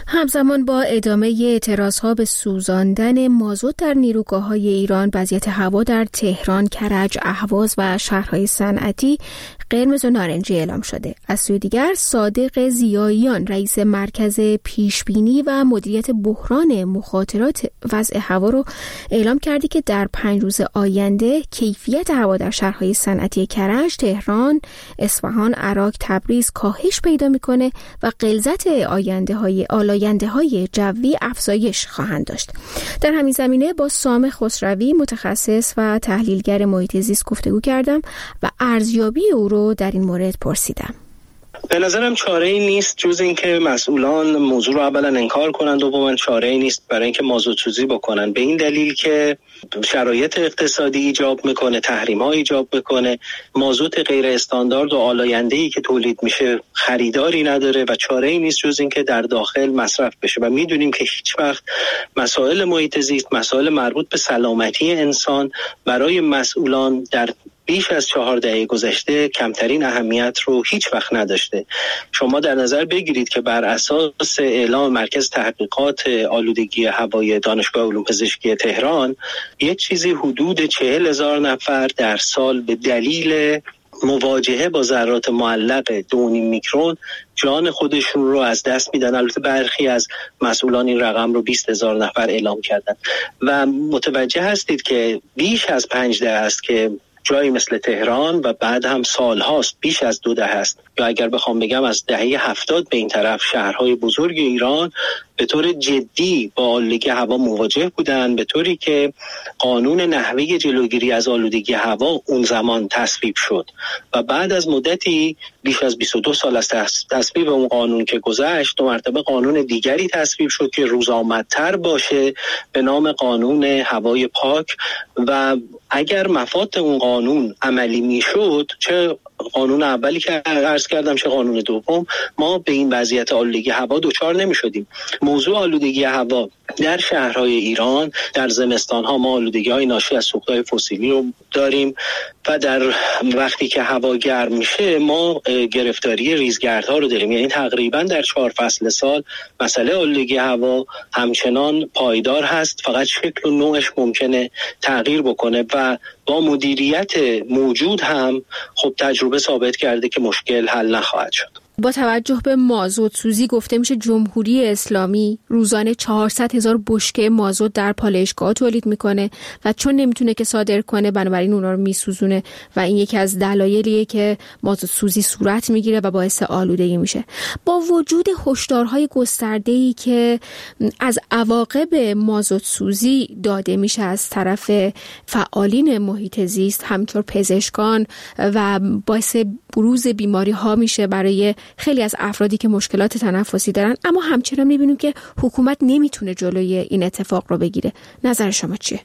همزمان با ادامه اعتراضها به سوزاندن مازوت در نیروگاه‌های ایران، وضعیت هوا در تهران، کرج، اهواز و شهرهای صنعتی قرمز و نارنجی اعلام شده. از سوی دیگر صادق ضیاییان رئیس مرکز پیشبینی و مدیریت بحران مخاطرات وضع هوا رو اعلام کرده که در پنج روز آینده کیفیت هوا در شهرهای صنعتی کرج، تهران، اصفهان، عراق، تبریز کاهش پیدا میکنه و غلظت آینده های آلاینده های جوی افزایش خواهند داشت. در همین زمینه با سام خسروی متخصص و تحلیلگر محیط زیست گفتگو کردم و ارزیابی او رو در این مورد پرسیدم. به نظرم چاره‌ای نیست جز اینکه مسئولان موضوع رو اولا انکار کنند، دوما چاره‌ای نیست برای اینکه مازوت‌سوزی بکنن، به این دلیل که شرایط اقتصادی ایجاب میکنه، تحریم‌ها ایجاب میکنه، مازوت غیر استاندارد و آلاینده‌ای که تولید میشه خریداری نداره و چاره‌ای نیست جز اینکه در داخل مصرف بشه و میدونیم که هیچ وقت مسائل محیط زیست، مسائل مربوط به سلامتی انسان برای مسئولان در بیش از چهار دهه گذشته کمترین اهمیت رو هیچ وقت نداشته. شما در نظر بگیرید که بر اساس اعلام مرکز تحقیقات آلودگی هوای دانشگاه علوم پزشکی تهران، یک چیزی حدود چهل هزار نفر در سال به دلیل مواجهه با ذرات معلق دو نیم میکرون جان خودشون رو از دست میدن. البته برخی از مسئولان این رقم رو بیست هزار نفر اعلام کردن و متوجه هستید که بیش از پنج دهه است که جایی مثل تهران و بعد هم سال هاست، بیش از دو دهه است، یا اگر بخوام بگم از دهه هفتاد به این طرف شهرهای بزرگ ایران به طور جدی با آلودگی هوا مواجه بودند، به طوری که قانون نحوه جلوگیری از آلودگی هوا اون زمان تصویب شد و بعد از مدتی بیش از بیست و دو سال از تصویب اون قانون که گذشت، دو مرتبه قانون دیگری تصویب شد که روزآمدتر باشه به نام قانون هوای پاک و اگر مفاد اون قانون عملی میشد، چه قانون اولی که عرض کردم چه قانون دوم، ما به این وضعیت آلودگی هوا دچار نمی‌شدیم. موضوع آلودگی هوا در شهرهای ایران در زمستان‌ها ما آلودگی‌های ناشی از سوخت‌های فسیلی رو داریم و در وقتی که هوا گرم میشه ما گرفتاری ریزگردها رو داریم. یعنی تقریبا در چهار فصل سال مسئله آلودگی هوا همچنان پایدار هست، فقط شکل و نوعش ممکنه تغییر بکنه و با مدیریت موجود هم خب تجربه ثابت کرده که مشکل حل نخواهد شد. با توجه به مازوت سوزی گفته میشه جمهوری اسلامی روزانه چهارصد هزار بشکه مازوت در پالایشگاه تولید میکنه و چون نمیتونه که صادر کنه بنابراین اونا رو میسوزونه و این یکی از دلایلیه که مازوت سوزی صورت میگیره و باعث آلودگی میشه. با وجود هشدارهای گسترده‌ای که از عواقب مازوت سوزی داده میشه از طرف فعالین محیط زیست همچون پزشکان و باعث بروز بیماری ها میشه برای خیلی از افرادی که مشکلات تنفسی دارن، اما همچنان میبینیم که حکومت نمیتونه جلوی این اتفاق رو بگیره. نظر شما چیه؟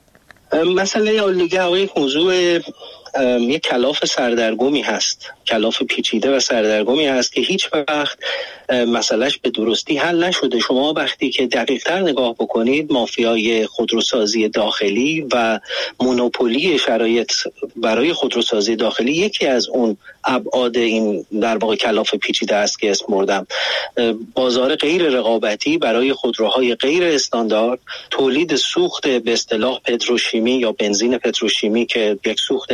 مسئله آلودگی هوا یک موضوع یک کلاف سردرگمی هست، کلاف پیچیده و سردرگمی هست که هیچ وقت مسئلهش به درستی حل نشده. شما وقتی که دقیق‌تر نگاه بکنید، مافیای خودروسازی داخلی و مونوپولی شرایط برای خودروسازی داخلی یکی از اون ابعاد این در واقع کلاف پیچیده است که اسم بردم. بازار غیر رقابتی برای خودروهای غیر استاندارد، تولید سوخت به اصطلاح پتروشیمی یا بنزین پتروشیمی که یک سوخت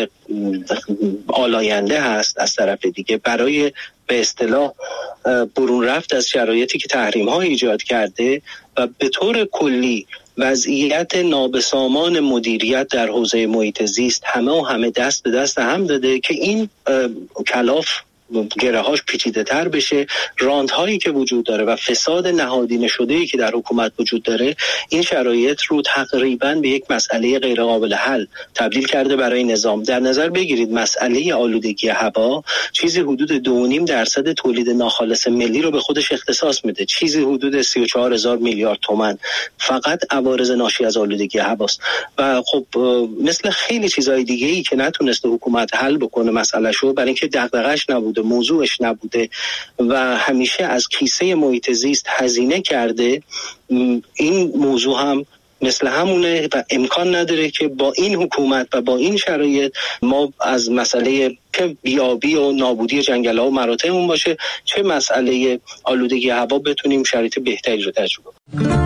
آلاینده هست، از طرف دیگه برای به اصطلاح برون رفت از شرایطی که تحریم ها ایجاد کرده و به طور کلی وضعیت نابسامان مدیریت در حوزه محیط زیست همه و همه دست به دست هم داده که این کلاف گره هاش پیچیده تر بشه. راندهایی که وجود داره و فساد نهادینه شده‌ای که در حکومت وجود داره این شرایط رو تقریبا به یک مسئله غیر قابل حل تبدیل کرده برای نظام. در نظر بگیرید مسئله آلودگی هوا چیزی حدود دو و نیم درصد تولید ناخالص ملی رو به خودش اختصاص میده، چیزی حدود سی و چهار هزار میلیارد تومان فقط عوارض ناشی از آلودگی هواست و خب مثل خیلی چیزهای دیگه‌ای که نتونسته حکومت حل بکنه مسئله‌شو، برای اینکه دغدغه‌اش نبوده، موضوعش نبوده و همیشه از کیسه محیط زیست هزینه کرده، این موضوع هم مثل همونه و امکان نداره که با این حکومت و با این شرایط ما از مسئله که بیابی و نابودی جنگل‌ها و مراتعمون باشه چه مسئله آلودگی هوا بتونیم شرایط بهتری رو تجربه کنیم.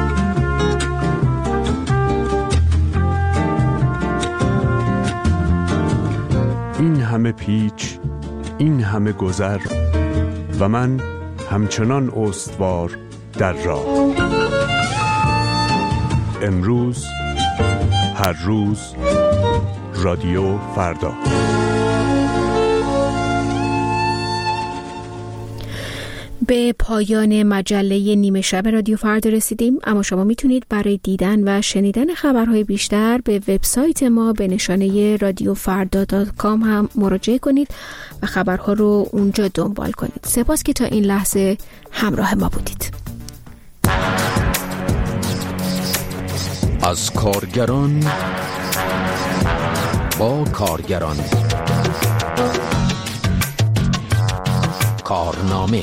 این همه پیچ، این همه گذر و من همچنان استوار در راه. امروز، هر روز، رادیو فردا. به پایان مجله نیمه شب رادیو فردا رسیدیم، اما شما میتونید برای دیدن و شنیدن خبرهای بیشتر به وبسایت ما به نشانه رادیو فردا دات کام هم مراجعه کنید و خبرها رو اونجا دنبال کنید. سپاس که تا این لحظه همراه ما بودید. از کارگران با کارگران، کارنامه.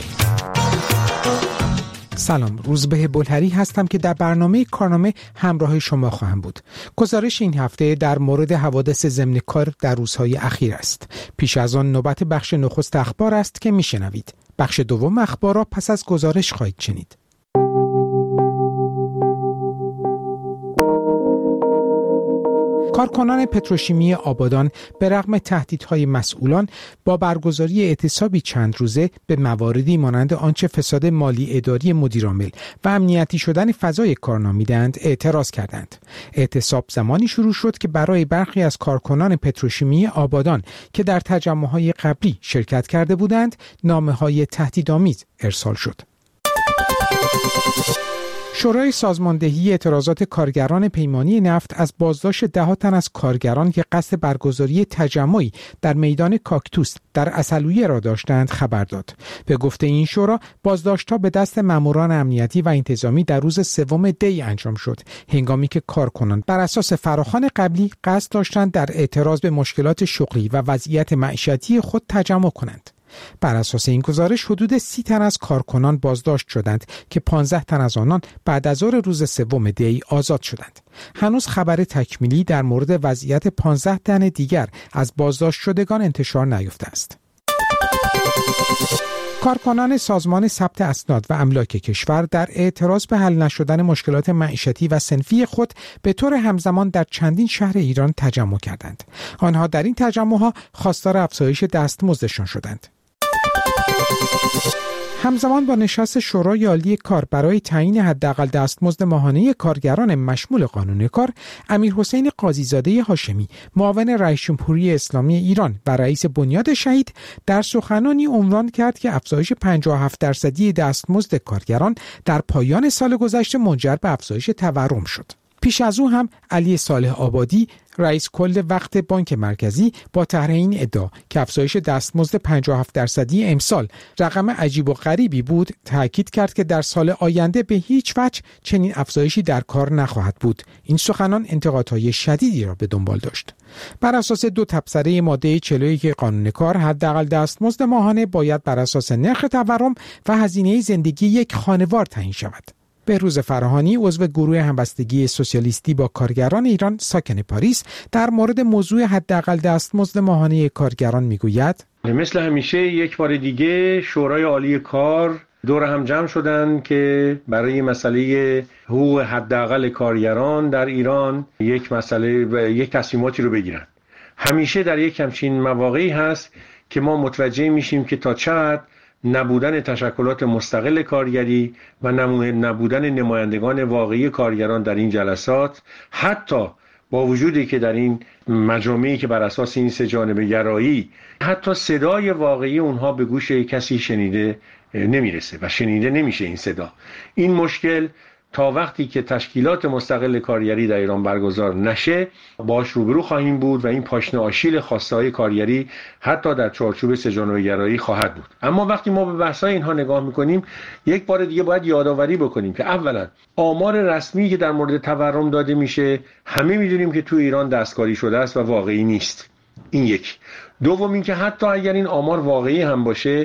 سلام، روزبه بلهری هستم که در برنامه کارنامه همراه شما خواهم بود. گزارش این هفته در مورد حوادث ضمن کار در روزهای اخیر است. پیش از آن نوبت بخش نخست اخبار است که میشنوید. بخش دوم اخبار را پس از گزارش خواهید شنید. کارکنان پتروشیمی آبادان به رغم تهدیدهای مسئولان با برگزاری اعتصابی چند روزه به مواردی مانند آنچه فساد مالی اداری مدیرعامل و امنیتی شدن فضای کار نامیدند اعتراض کردند. اعتصاب زمانی شروع شد که برای برخی از کارکنان پتروشیمی آبادان که در تجمع‌های قبلی شرکت کرده بودند نامه‌های تهدیدآمیز ارسال شد. شورای سازماندهی اعتراضات کارگران پیمانی نفت از بازداشت ده تن از کارگران که قصد برگزاری تجمعی در میدان کاکتوس در عسلویه را داشتند خبر داد. به گفته این شورا، بازداشت‌ها به دست ماموران امنیتی و انتظامی در روز سوم دی انجام شد، هنگامی که کارکنان بر اساس فراخوان قبلی قصد داشتند در اعتراض به مشکلات شغلی و وضعیت معیشتی خود تجمع کنند. بر اساس این گزارش حدود سی تن از کارکنان بازداشت شدند که پانزده تن از آنان بعد از ظهر روز سوم دی آزاد شدند. هنوز خبر تکمیلی در مورد وضعیت پانزده تن دیگر از بازداشت شدگان انتشار نیافته است. کارکنان سازمان ثبت اسناد و املاک کشور در اعتراض به حل نشدن مشکلات معیشتی و صنفی خود به طور همزمان در چندین شهر ایران تجمع کردند. آنها در این تجمع‌ها خواستار افزایش دستمزدشان شدند. همزمان با نشست شورای عالی کار برای تعیین حداقل دستمزد ماهانه کارگران مشمول قانون کار، امیرحسین قاضیزاده هاشمی، معاون رئیس جمهوری اسلامی ایران و رئیس بنیاد شهید، در سخنانی عنوان کرد که افزایش پنجاه و هفت درصدی دستمزد کارگران در پایان سال گذشته منجر به افزایش تورم شد. پیش از او هم علی صالح آبادی، رئیس کل وقت بانک مرکزی، با طرح این ادعا که افزایش دستمزد پنجاه و هفت درصدی امسال رقم عجیب و غریبی بود، تاکید کرد که در سال آینده به هیچ وجه چنین افزایشی در کار نخواهد بود. این سخنان انتقادهای شدیدی را به دنبال داشت. بر اساس دو تبصره ماده چهل و یک قانون کار، حداقل دستمزد ماهانه باید بر اساس نرخ تورم و هزینه زندگی یک خانوار تعیین شود. بهروز فراهانی، عضو گروه همبستگی سوسیالیستی با کارگران ایران ساکن پاریس، در مورد موضوع حداقل دستمزد ماهانه کارگران میگوید: مثل همیشه یک بار دیگه شورای عالی کار دور هم جمع شدن که برای مسئله حقوق حداقل کارگران در ایران یک مسئله و یک تصمیماتی رو بگیرن. همیشه در یک همچین مواقعی هست که ما متوجه میشیم که تا چقدر نبودن تشکلات مستقل کارگری و نبودن نمایندگان واقعی کارگران در این جلسات، حتی با وجودی که در این مجامعی که بر اساس این سه جانبه گرایی حتی صدای واقعی اونها به گوش کسی شنیده نمیرسه و شنیده نمیشه این صدا. این مشکل تا وقتی که تشکیلات مستقل کارگری در ایران برگزار نشه باش روبرو خواهیم بود و این پاشنه آشیل خواسته‌های کارگری حتی در چارچوب سه‌جانبه‌گرایی خواهد بود. اما وقتی ما به بحث‌های اینها نگاه می‌کنیم، یک بار دیگه باید یادآوری بکنیم که اولا آمار رسمی که در مورد تورم داده میشه همه می‌دونیم که تو ایران دستکاری شده است و واقعی نیست. این یک. دوم اینکه حتی اگر این آمار واقعی هم باشه،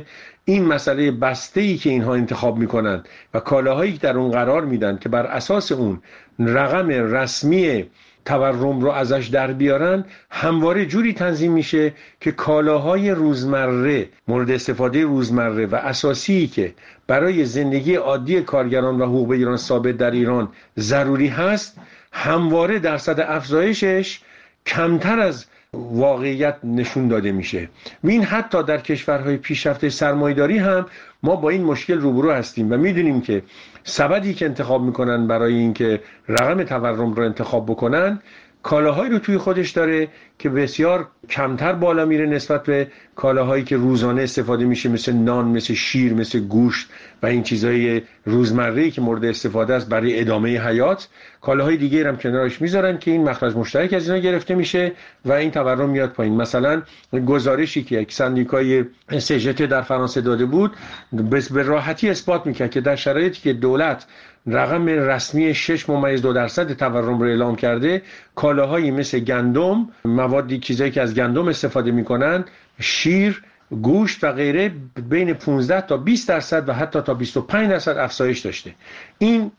این مسئله بسته‌ای که اینها انتخاب میکنن و کالاهایی که در اون قرار میدن که بر اساس اون رقم رسمی تورم رو ازش در بیارن، همواره جوری تنظیم میشه که کالاهای روزمره، مورد استفاده روزمره و اساسی که برای زندگی عادی کارگران و حقوق ایران ثابت در ایران ضروری هست، همواره درصد افزایشش کمتر از واقعیت نشون داده میشه. و این حتی در کشورهای پیشرفته سرمایه‌داری هم ما با این مشکل روبرو هستیم و میدونیم که سبدی که انتخاب میکنن برای اینکه رقم تورم رو انتخاب بکنن، کالاهایی رو توی خودش داره که بسیار کمتر بالا میره نسبت به کالاهایی که روزانه استفاده میشه، مثل نان، مثل شیر، مثل گوشت و این چیزهای روزمره‌ای که مورد استفاده است برای ادامه حیات. کالاهای دیگه هم کنارش میذارن که این مخرج مشترک از اینا گرفته میشه و این تورم میاد پایین. مثلا گزارشی که یک سندیکای سی جی تی در فرانسه داده بود به راحتی اثبات میکرد که در شرایطی که دولت رقم رسمی شش ممیز دو درصد تورم رو اعلام کرده، کالاهایی مثل گندم، موادی چیزایی که از گندم استفاده میکنن، شیر، گوشت و غیره بین پانزده تا بیست درصد و حتی تا بیست و پنج درصد افزایش داشته. این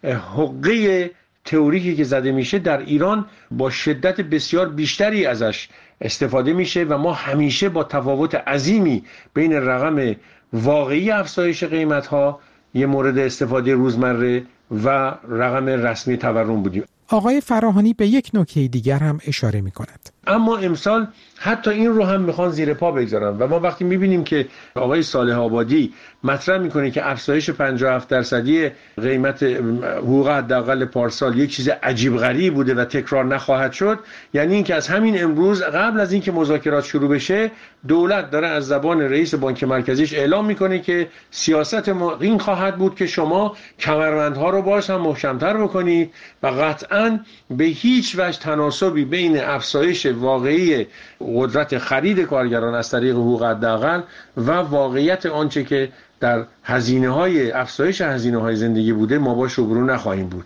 حقه تئوریکی که زده میشه در ایران با شدت بسیار بیشتری ازش استفاده میشه و ما همیشه با تفاوت عظیمی بین رقم واقعی افزایش قیمت‌ها یه مورد استفاده روزمره و رقم رسمی تورم بودیم. آقای فراهانی به یک نکته دیگر هم اشاره می کند. اما امسال حتی این رو هم میخوان زیر پا بگذارن و ما وقتی میبینیم که آقای صالح آبادی مطرح میکنه که افزایش پنجاه و هفت درصدی قیمت حقوق حداقل پارسال یک چیز عجیب غریب بوده و تکرار نخواهد شد، یعنی اینکه از همین امروز قبل از اینکه مذاکرات شروع بشه دولت داره از زبان رئیس بانک مرکزیش اعلام میکنه که سیاست ما این خواهد بود که شما کمربندها رو باز هم محکمتر بکنید و قطعاً به هیچ وجه تناسبی بین افزایش واقعی قدرت خرید کارگران از طریق حقوق حداقل و واقعیت آنچه که در هزینه‌های افزایش هزینه‌های زندگی بوده ما باش روبرو نخواهیم بود.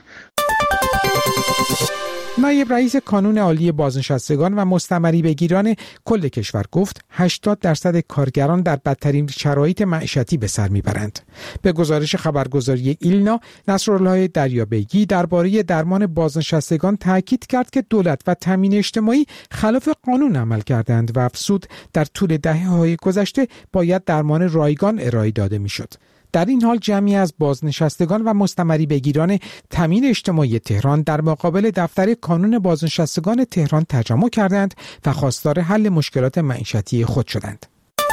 نایب رئیس کانون عالی بازنشستگان و مستمری بگیران کل کشور گفت هشتاد درصد کارگران در بدترین شرایط معیشتی به سر میبرند. به گزارش خبرگزاری ایلنا، نصرالله دریابیگی درباره درمان بازنشستگان تاکید کرد که دولت و تامین اجتماعی خلاف قانون عمل کردند و افزود در طول دهه‌های گذشته باید درمان رایگان ارائه داده میشد. در این حال جمعی از بازنشستگان و مستمری بگیران تامین اجتماعی تهران در مقابل دفتر کانون بازنشستگان تهران تجمع کردند و خواستار حل مشکلات معیشتی خود شدند.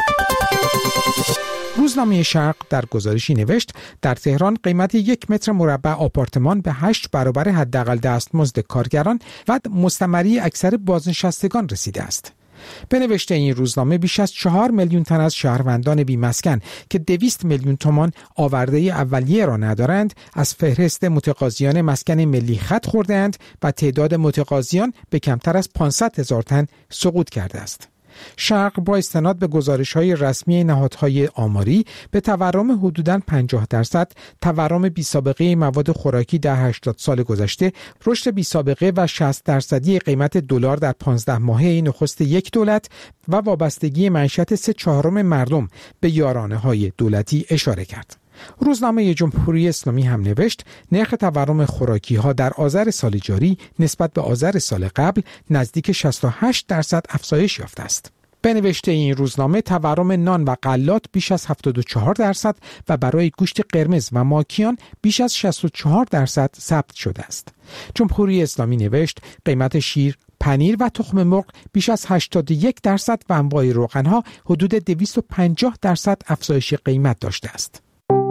روزنامه شرق در گزارشی نوشت در تهران قیمت یک متر مربع آپارتمان به هشت برابر حداقل دستمزد کارگران و مستمری اکثر بازنشستگان رسیده است. به نوشته این روزنامه بیش از چهار میلیون تن از شهروندان بی‌مسکن که دویست میلیون تومان آورده اولیه را ندارند از فهرست متقاضیان مسکن ملی خط خورده‌اند و تعداد متقاضیان به کمتر از پانصد هزار تن سقوط کرده است. شرق با استناد به گزارش‌های رسمی نهادهای آماری به تورم حدوداً پنجاه درصد، تورم بی‌سابقه مواد خوراکی در هشتاد سال گذشته، رشد بی‌سابقه و شصت درصدی قیمت دلار در پانزده ماهه نخست یک دولت و وابستگی معیشت سه چهارم مردم به یارانه‌های دولتی اشاره کرد. روزنامه جمهوری اسلامی هم نوشت نرخ تورم خوراکی ها در آذر سال جاری نسبت به آذر سال قبل نزدیک شصت و هشت درصد افزایش یافته است. به نوشته این روزنامه تورم نان و غلات بیش از هفتاد و چهار درصد و برای گوشت قرمز و ماکیان بیش از شصت و چهار درصد ثبت شده است. جمهوری اسلامی نوشت قیمت شیر، پنیر و تخم مرغ بیش از هشتاد و یک درصد و انواع روغن‌ها حدود دویست و پنجاه درصد افزایش قیمت داشته است.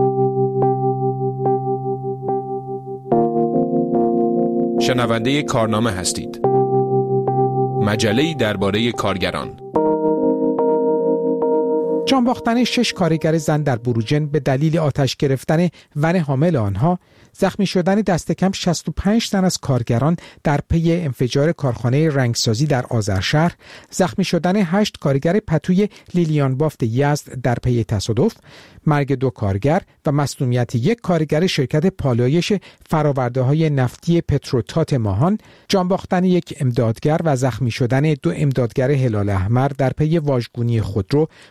شنونده کارنامه هستید. مجله‌ای درباره کارگران. جان باختن شش کارگر زن در بروجرد به دلیل آتش گرفتن ون حامل آنها، زخمی شدن دست کم شصت و پنج تن از کارگران در پی انفجار کارخانه رنگسازی در آذرشهر، زخمی شدن هشت کارگر پتوی لیلیان بافت یزد در پی تصادف، مرگ دو کارگر و مصدومیت یک کارگر شرکت پالایش فرآورده‌های نفتی پتروتات ماهان، جان باختن یک امدادگر و زخمی شدن دو امدادگر هلال احمر در پی واژگونی خودرو، کشته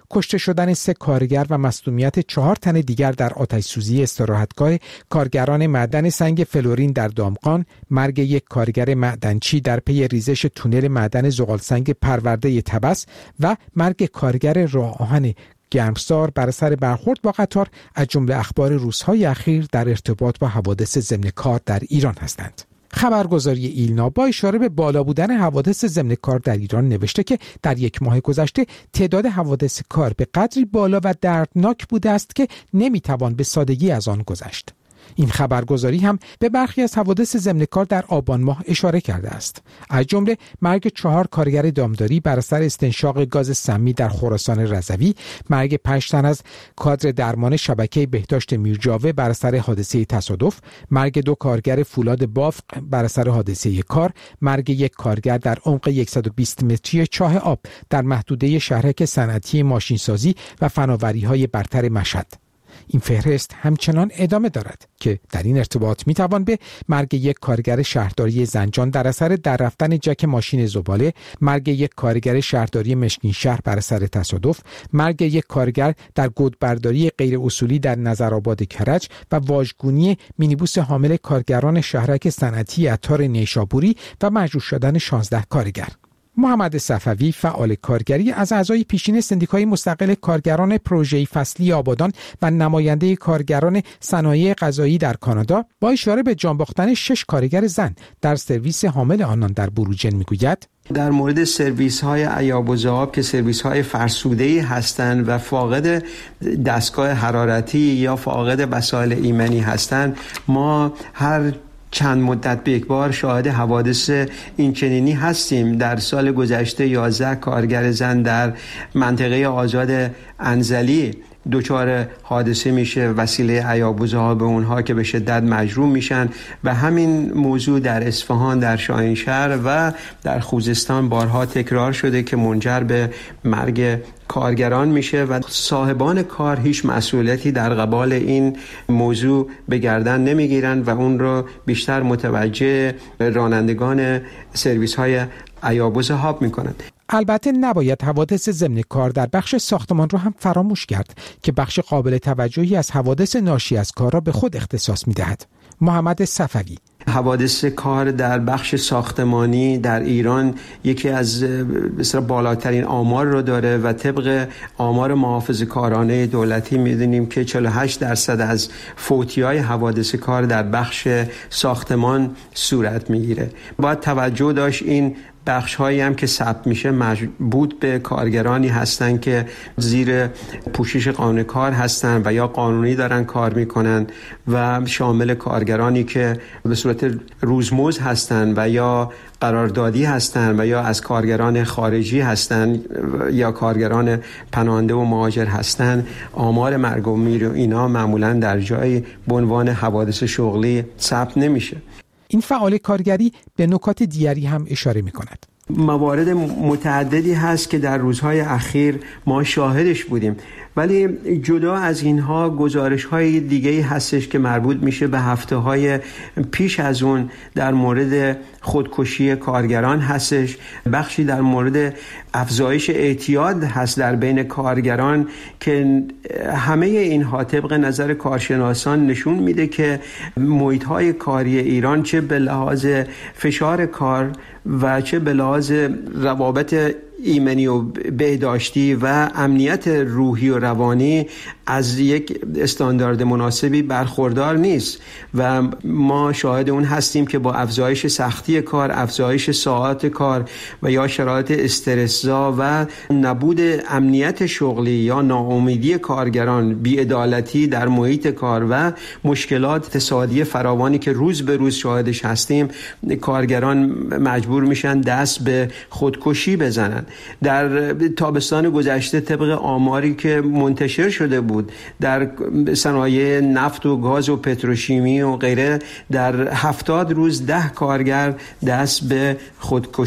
شدن سه کارگر و مصدومیت چهار تن دیگر در آتش‌سوزی استراحتگاه کارگران معدن سنگ فلورین در دامغان، مرگ یک کارگر معدنچی در پی ریزش تونل معدن زغالسنگ پرورده طبس و مرگ کارگر راه آهن گرمسار بر اثر برخورد با قطار از جمله اخبار روزهای اخیر در ارتباط با حوادث ضمن کار در ایران هستند. خبرگزاری ایلنا با اشاره به بالا بودن حوادث ضمن کار در ایران نوشته که در یک ماه گذشته تعداد حوادث کار به قدری بالا و دردناک بوده است که نمیتوان به سادگی از آن گذشت. این خبرگزاری هم به برخی از حوادث ضمن کار در آبان ماه اشاره کرده است. از جمله مرگ چهار کارگر دامداری بر اثر استنشاق گاز سمی در خراسان رضوی، مرگ پنج تن از کادر درمان شبکه بهداشت میرجاوه بر اثر حادثه تصادف، مرگ دو کارگر فولاد بافق بر اثر حادثه کار، مرگ یک کارگر در عمق صد و بیست متری چاه آب در محدوده شهرک صنعتی ماشینسازی و فناوری‌های برتر مشهد. این فهرست همچنان ادامه دارد که در این ارتباط میتوان به مرگ یک کارگر شهرداری زنجان در اثر در رفتن جک ماشین زباله، مرگ یک کارگر شهرداری مشکین شهر بر اثر تصادف، مرگ یک کارگر در گودبرداری غیر اصولی در نظرآباد کرج و واژگونی مینیبوس حامل کارگران شهرک صنعتی عطار نیشابوری و مجروح شدن شانزده کارگر. محمد صفوی فعال کارگری از اعضای پیشین سندیکای مستقل کارگران پروژه فصلی آبادان و نماینده کارگران صنایع غذایی در کانادا با اشاره به جان باختن شش کارگر زن در سرویس حامل آنان در بروجن میگوید: در مورد سرویس های عیاب و ذهاب که سرویس های فرسوده‌ای هستند و فاقد دستگاه حرارتی یا فاقد وسایل ایمنی هستند، ما هر چند مدت به یک بار شاهد حوادث اینچنینی هستیم. در سال گذشته یازده کارگر زن در منطقه آزاد انزلی دچار حادثه میشه وسیله عیاب و ذهاب اونها که به شدت مجروح میشن و همین موضوع در اصفهان، در شاهینشهر و در خوزستان بارها تکرار شده که منجر به مرگ کارگران میشه و صاحبان کار هیچ مسئولیتی در قبال این موضوع به گردن نمیگیرن و اون رو بیشتر متوجه رانندگان سرویس های عیاب و ذهاب میکنن. البته نباید حوادث ضمن کار در بخش ساختمان را هم فراموش کرد که بخش قابل توجهی از حوادث ناشی از کار را به خود اختصاص می‌دهد. محمد صفوی: حوادث کار در بخش ساختمانی در ایران یکی از بسیار بالاترین آمار رو داره و طبق آمار محافظه‌کارانه دولتی می‌دونیم که چهل و هشت درصد از فوتی‌های حوادث کار در بخش ساختمان صورت می‌گیره. باید توجه داشت این بخش هایی هم که ثبت میشه مربوط به کارگرانی هستن که زیر پوشش قانون کار هستن و یا قانونی دارن کار میکنن و شامل کارگرانی که به صورت روزمزد هستن و یا قراردادی هستن و یا از کارگران خارجی هستن یا کارگران پناهنده و مهاجر هستن. آمار مرگ و میر و اینا معمولا در جای به عنوان حوادث شغلی ثبت نمیشه. این فعال کارگری به نکات دیگری هم اشاره می کند. موارد متعددی هست که در روزهای اخیر ما شاهدش بودیم، ولی جدا از اینها گزارش‌های دیگه‌ای هستش که مربوط میشه به هفته‌های پیش از اون در مورد خودکشی کارگران هستش. بخشی در مورد افزایش اعتیاد هست در بین کارگران که همه اینها طبق نظر کارشناسان نشون میده که محیط‌های کاری ایران چه به لحاظ فشار کار و چه به لحاظ روابط ایمنی و بهداشتی و امنیت روحی و روانی از یک استاندارد مناسبی برخوردار نیست و ما شاهد اون هستیم که با افزایش سختی کار، افزایش ساعات کار و یا شرایط استرس‌زا و نبود امنیت شغلی یا ناامیدی کارگران، بی‌عدالتی در محیط کار و مشکلات اقتصادی فراوانی که روز به روز شاهدش هستیم، کارگران مجبور میشن دست به خودکشی بزنن. در تابستان گذشته طبق آماری که منتشر شده بود در صنایع نفت و گاز و پتروشیمی و غیره، در هفتاد روز ده کارگر دست به خودکشی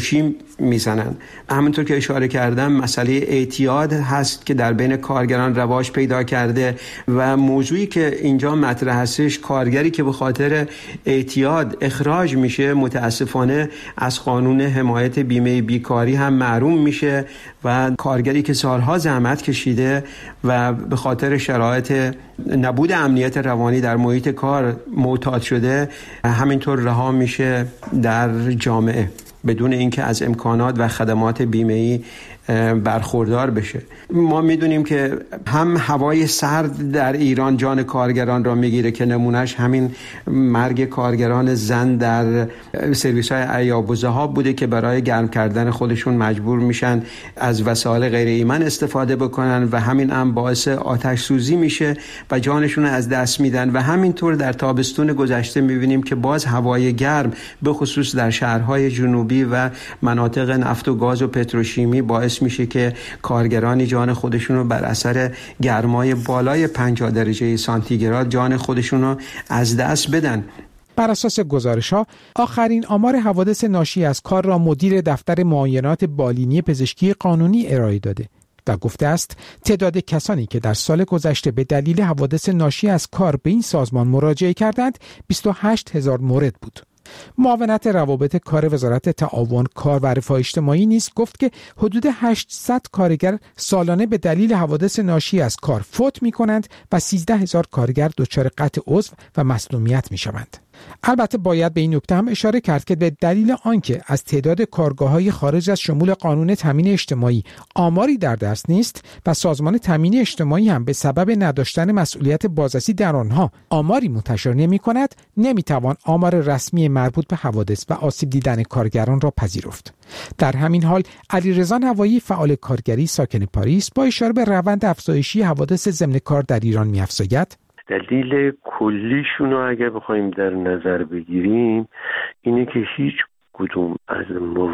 میزنن. همونطور که اشاره کردم مسئله اعتیاد هست که در بین کارگران رواج پیدا کرده و موضوعی که اینجا مطرح هستش، کارگری که به خاطر اعتیاد اخراج میشه متاسفانه از قانون حمایت بیمه بیکاری هم محروم میشه و کارگری که سالها زحمت کشیده و به خاطر شرایط نبود امنیت روانی در محیط کار معتاد شده همینطور رها میشه در جامعه بدون اینکه از امکانات و خدمات بیمه‌ای برخوردار بشه. ما میدونیم که هم هوای سرد در ایران جان کارگران را میگیره که نمونهش همین مرگ کارگران زن در سرویس‌های عیاب و ذهاب بوده که برای گرم کردن خودشون مجبور میشن از وسایل غیر ایمن استفاده بکنن و همین هم باعث آتش سوزی میشه و جانشون از دست میدن. و همینطور در تابستون گذشته میبینیم که باز هوای گرم به خصوص در شهرهای جنوبی و مناطق نفت و گاز و پتروشیمی باعث میشه که کارگرانی جان خودشون رو بر اثر گرمای بالای پنجاه درجه سانتیگراد جان خودشون رو از دست بدن. بر اساس گزارش‌ها آخرین آمار حوادث ناشی از کار را مدیر دفتر معاینات بالینی پزشکی قانونی ارائه داده و گفته است تعداد کسانی که در سال گذشته به دلیل حوادث ناشی از کار به این سازمان مراجعه کردند بیست و هشت هزار مورد بود. معاونت روابط کار وزارت تعاون کار و رفاه اجتماعی نیز گفت که حدود هشتصد کارگر سالانه به دلیل حوادث ناشی از کار فوت می‌کنند و سیزده هزار کارگر دچار قطع عضو و مسمومیت می‌شوند. البته باید به این نکته هم اشاره کرد که به دلیل آنکه از تعداد کارگاه‌های خارج از شمول قانون تامین اجتماعی آماری در دست نیست و سازمان تامین اجتماعی هم به سبب نداشتن مسئولیت بازرسی در آنها آماری منتشر نمی‌کند، نمی‌توان آمار رسمی مربوط به حوادث و آسیب دیدن کارگران را پذیرفت. در همین حال علیرضا نوایی فعال کارگری ساکن پاریس با اشاره به روند افزایشی حوادث ضمن کار در ایران می‌افزاید: دلیل کلیشون رو اگر بخوایم در نظر بگیریم اینه که هیچ کدوم از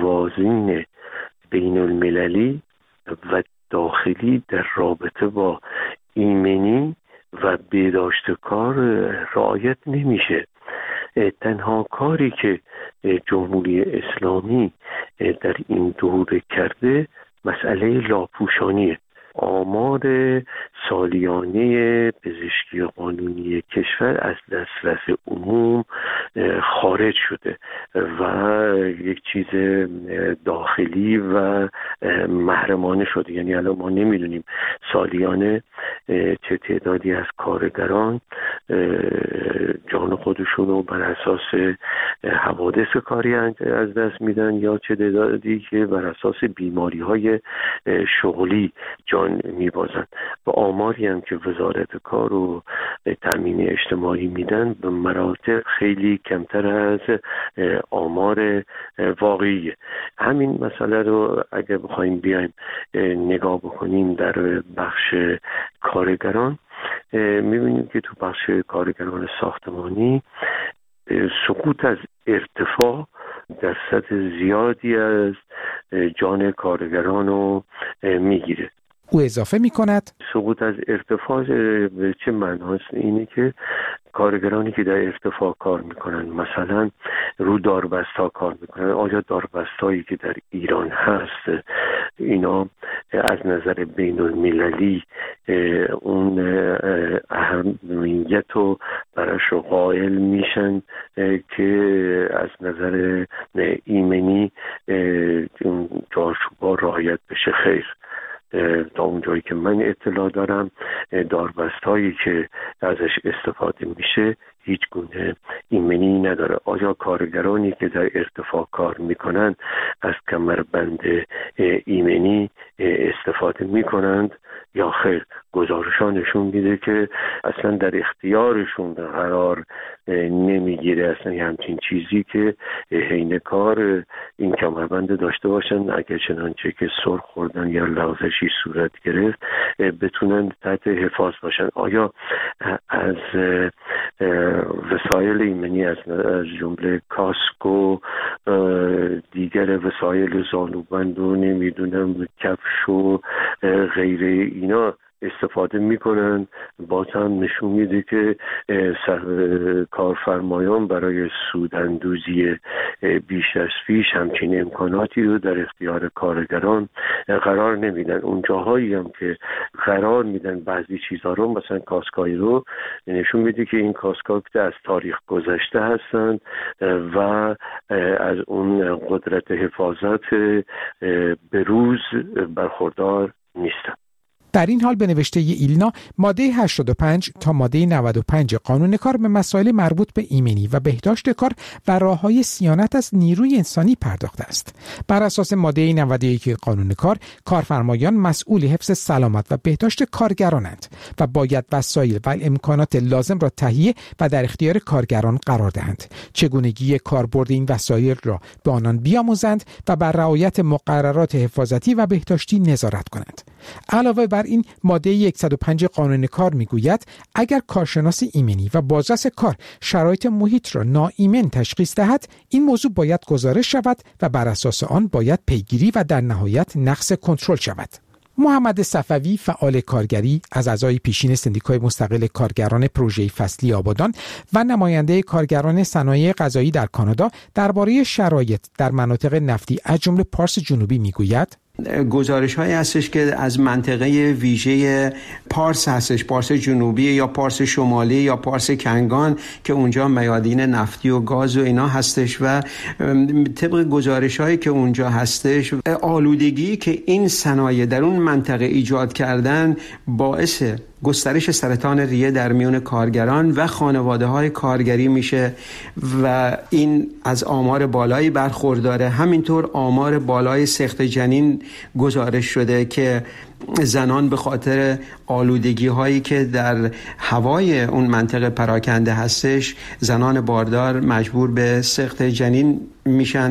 موازین بین المللی و داخلی در رابطه با ایمنی و بهداشت کار رعایت نمیشه. تنها کاری که جمهوری اسلامی در این دوره کرده مسئله لاپوشانیه. آمار سالیانه پزشکی قانونی کشور از دسترس عموم خارج شده و یک چیز داخلی و محرمانه شده. یعنی الان ما نمیدونیم سالیانه چه تعدادی از کارگران جان خودشونو بر اساس حوادث کاری از دست میدن یا چه تعدادی که بر اساس بیماری‌های شغلی جان میبازن. و آماری هم که وزارت کار و تامین اجتماعی میدن به مراتب خیلی کمتر از آمار واقعیه. همین مسئله رو اگر بخوایم بیایم نگاه بکنیم در بخش کارگران، میبینیم که تو بخش کارگران ساختمانی سقوط از ارتفاع درصد زیادی از جان کارگران رو میگیره. او اضافه می کند سقوط از ارتفاع به چه معناست؟ اینه که کارگرانی که در ارتفاع کار میکنن، مثلا رو داربستا کار میکنن، آیا داربستایی که در ایران هست اینا از نظر بین المللی اون اهمیت رو براش قائل میشن که از نظر ایمنی چارچوب‌ها رعایت بشه؟ خیر. تا اون جایی که من اطلاع دارم داربستایی که ازش استفاده میشه هیچ گونه ایمنی نداره. آیا کارگرانی که در ارتفاع کار میکنن از کمربند ایمنی استفاده میکنند یا خیر؟ گزارشان نشون میده که اصلا در اختیارشون قرار نمیگیره اصلا همچین چیزی که حین کار این کمربند داشته باشن، اگر چنانچه که سر خوردن یا لغزشی صورت گرفت بتونن تحت حفاظ باشن. آیا از وسایل ایمنی از جمله کاسک و دیگر وسایل زانوبند و نمیدونم کفش و غیره اینا استفاده میکنن. باز هم نشون میده که کارفرمایان برای سوداندوزی بیش از پیش همچین امکاناتی رو در اختیار کارگران قرار نمیدن. اون جاهایی هم که قرار میدن بعضی چیزها رو، مثلا کاسکایی رو، نشون میده که این کاسکا از تاریخ گذشته هستن و از اون قدرت حفاظت به روز برخوردار نیستن. در این حال به نوشته ایلنا ماده هشتاد و پنج تا ماده نود و پنج قانون کار به مسائل مربوط به ایمنی و بهداشت کار و راه‌های صیانت از نیروی انسانی پرداخته است. بر اساس ماده نود و یک قانون کار، کارفرمایان مسئول حفظ سلامت و بهداشت کارگرانند و باید وسایل و امکانات لازم را تهیه و در اختیار کارگران قرار دهند. چگونگی کاربرد این وسایل را به آنان بیاموزند و بر رعایت مقررات حفاظتی و بهداشتی نظارت کنند. علاوه بر این ماده صد و پنج قانون کار میگوید اگر کارشناس ایمنی و بازرس کار شرایط محیط را ناایمن تشخیص دهد، این موضوع باید گزارش شود و بر اساس آن باید پیگیری و در نهایت نقض کنترل شود. محمد صفوی، فعال کارگری از اعضای پیشین سندیکای مستقل کارگران پروژه فصلی آبادان و نماینده کارگران صنایع غذایی در کانادا، درباره شرایط در مناطق نفتی از جمله پارس جنوبی میگوید: گزارش هایی هستش که از منطقه ویژه پارس هستش، پارس جنوبی یا پارس شمالی یا پارس کنگان، که اونجا میادین نفتی و گاز و اینا هستش و طبق گزارش هایی که اونجا هستش، آلودگی که این صنایع در اون منطقه ایجاد کردن باعث گسترش سرطان ریه در میون کارگران و خانواده های کارگری میشه و این از آمار بالایی برخورداره. همینطور آمار بالای سقط جنین گزارش شده که زنان به خاطر آلودگی هایی که در هوای اون منطقه پراکنده هستش، زنان باردار مجبور به سقط جنین میشن.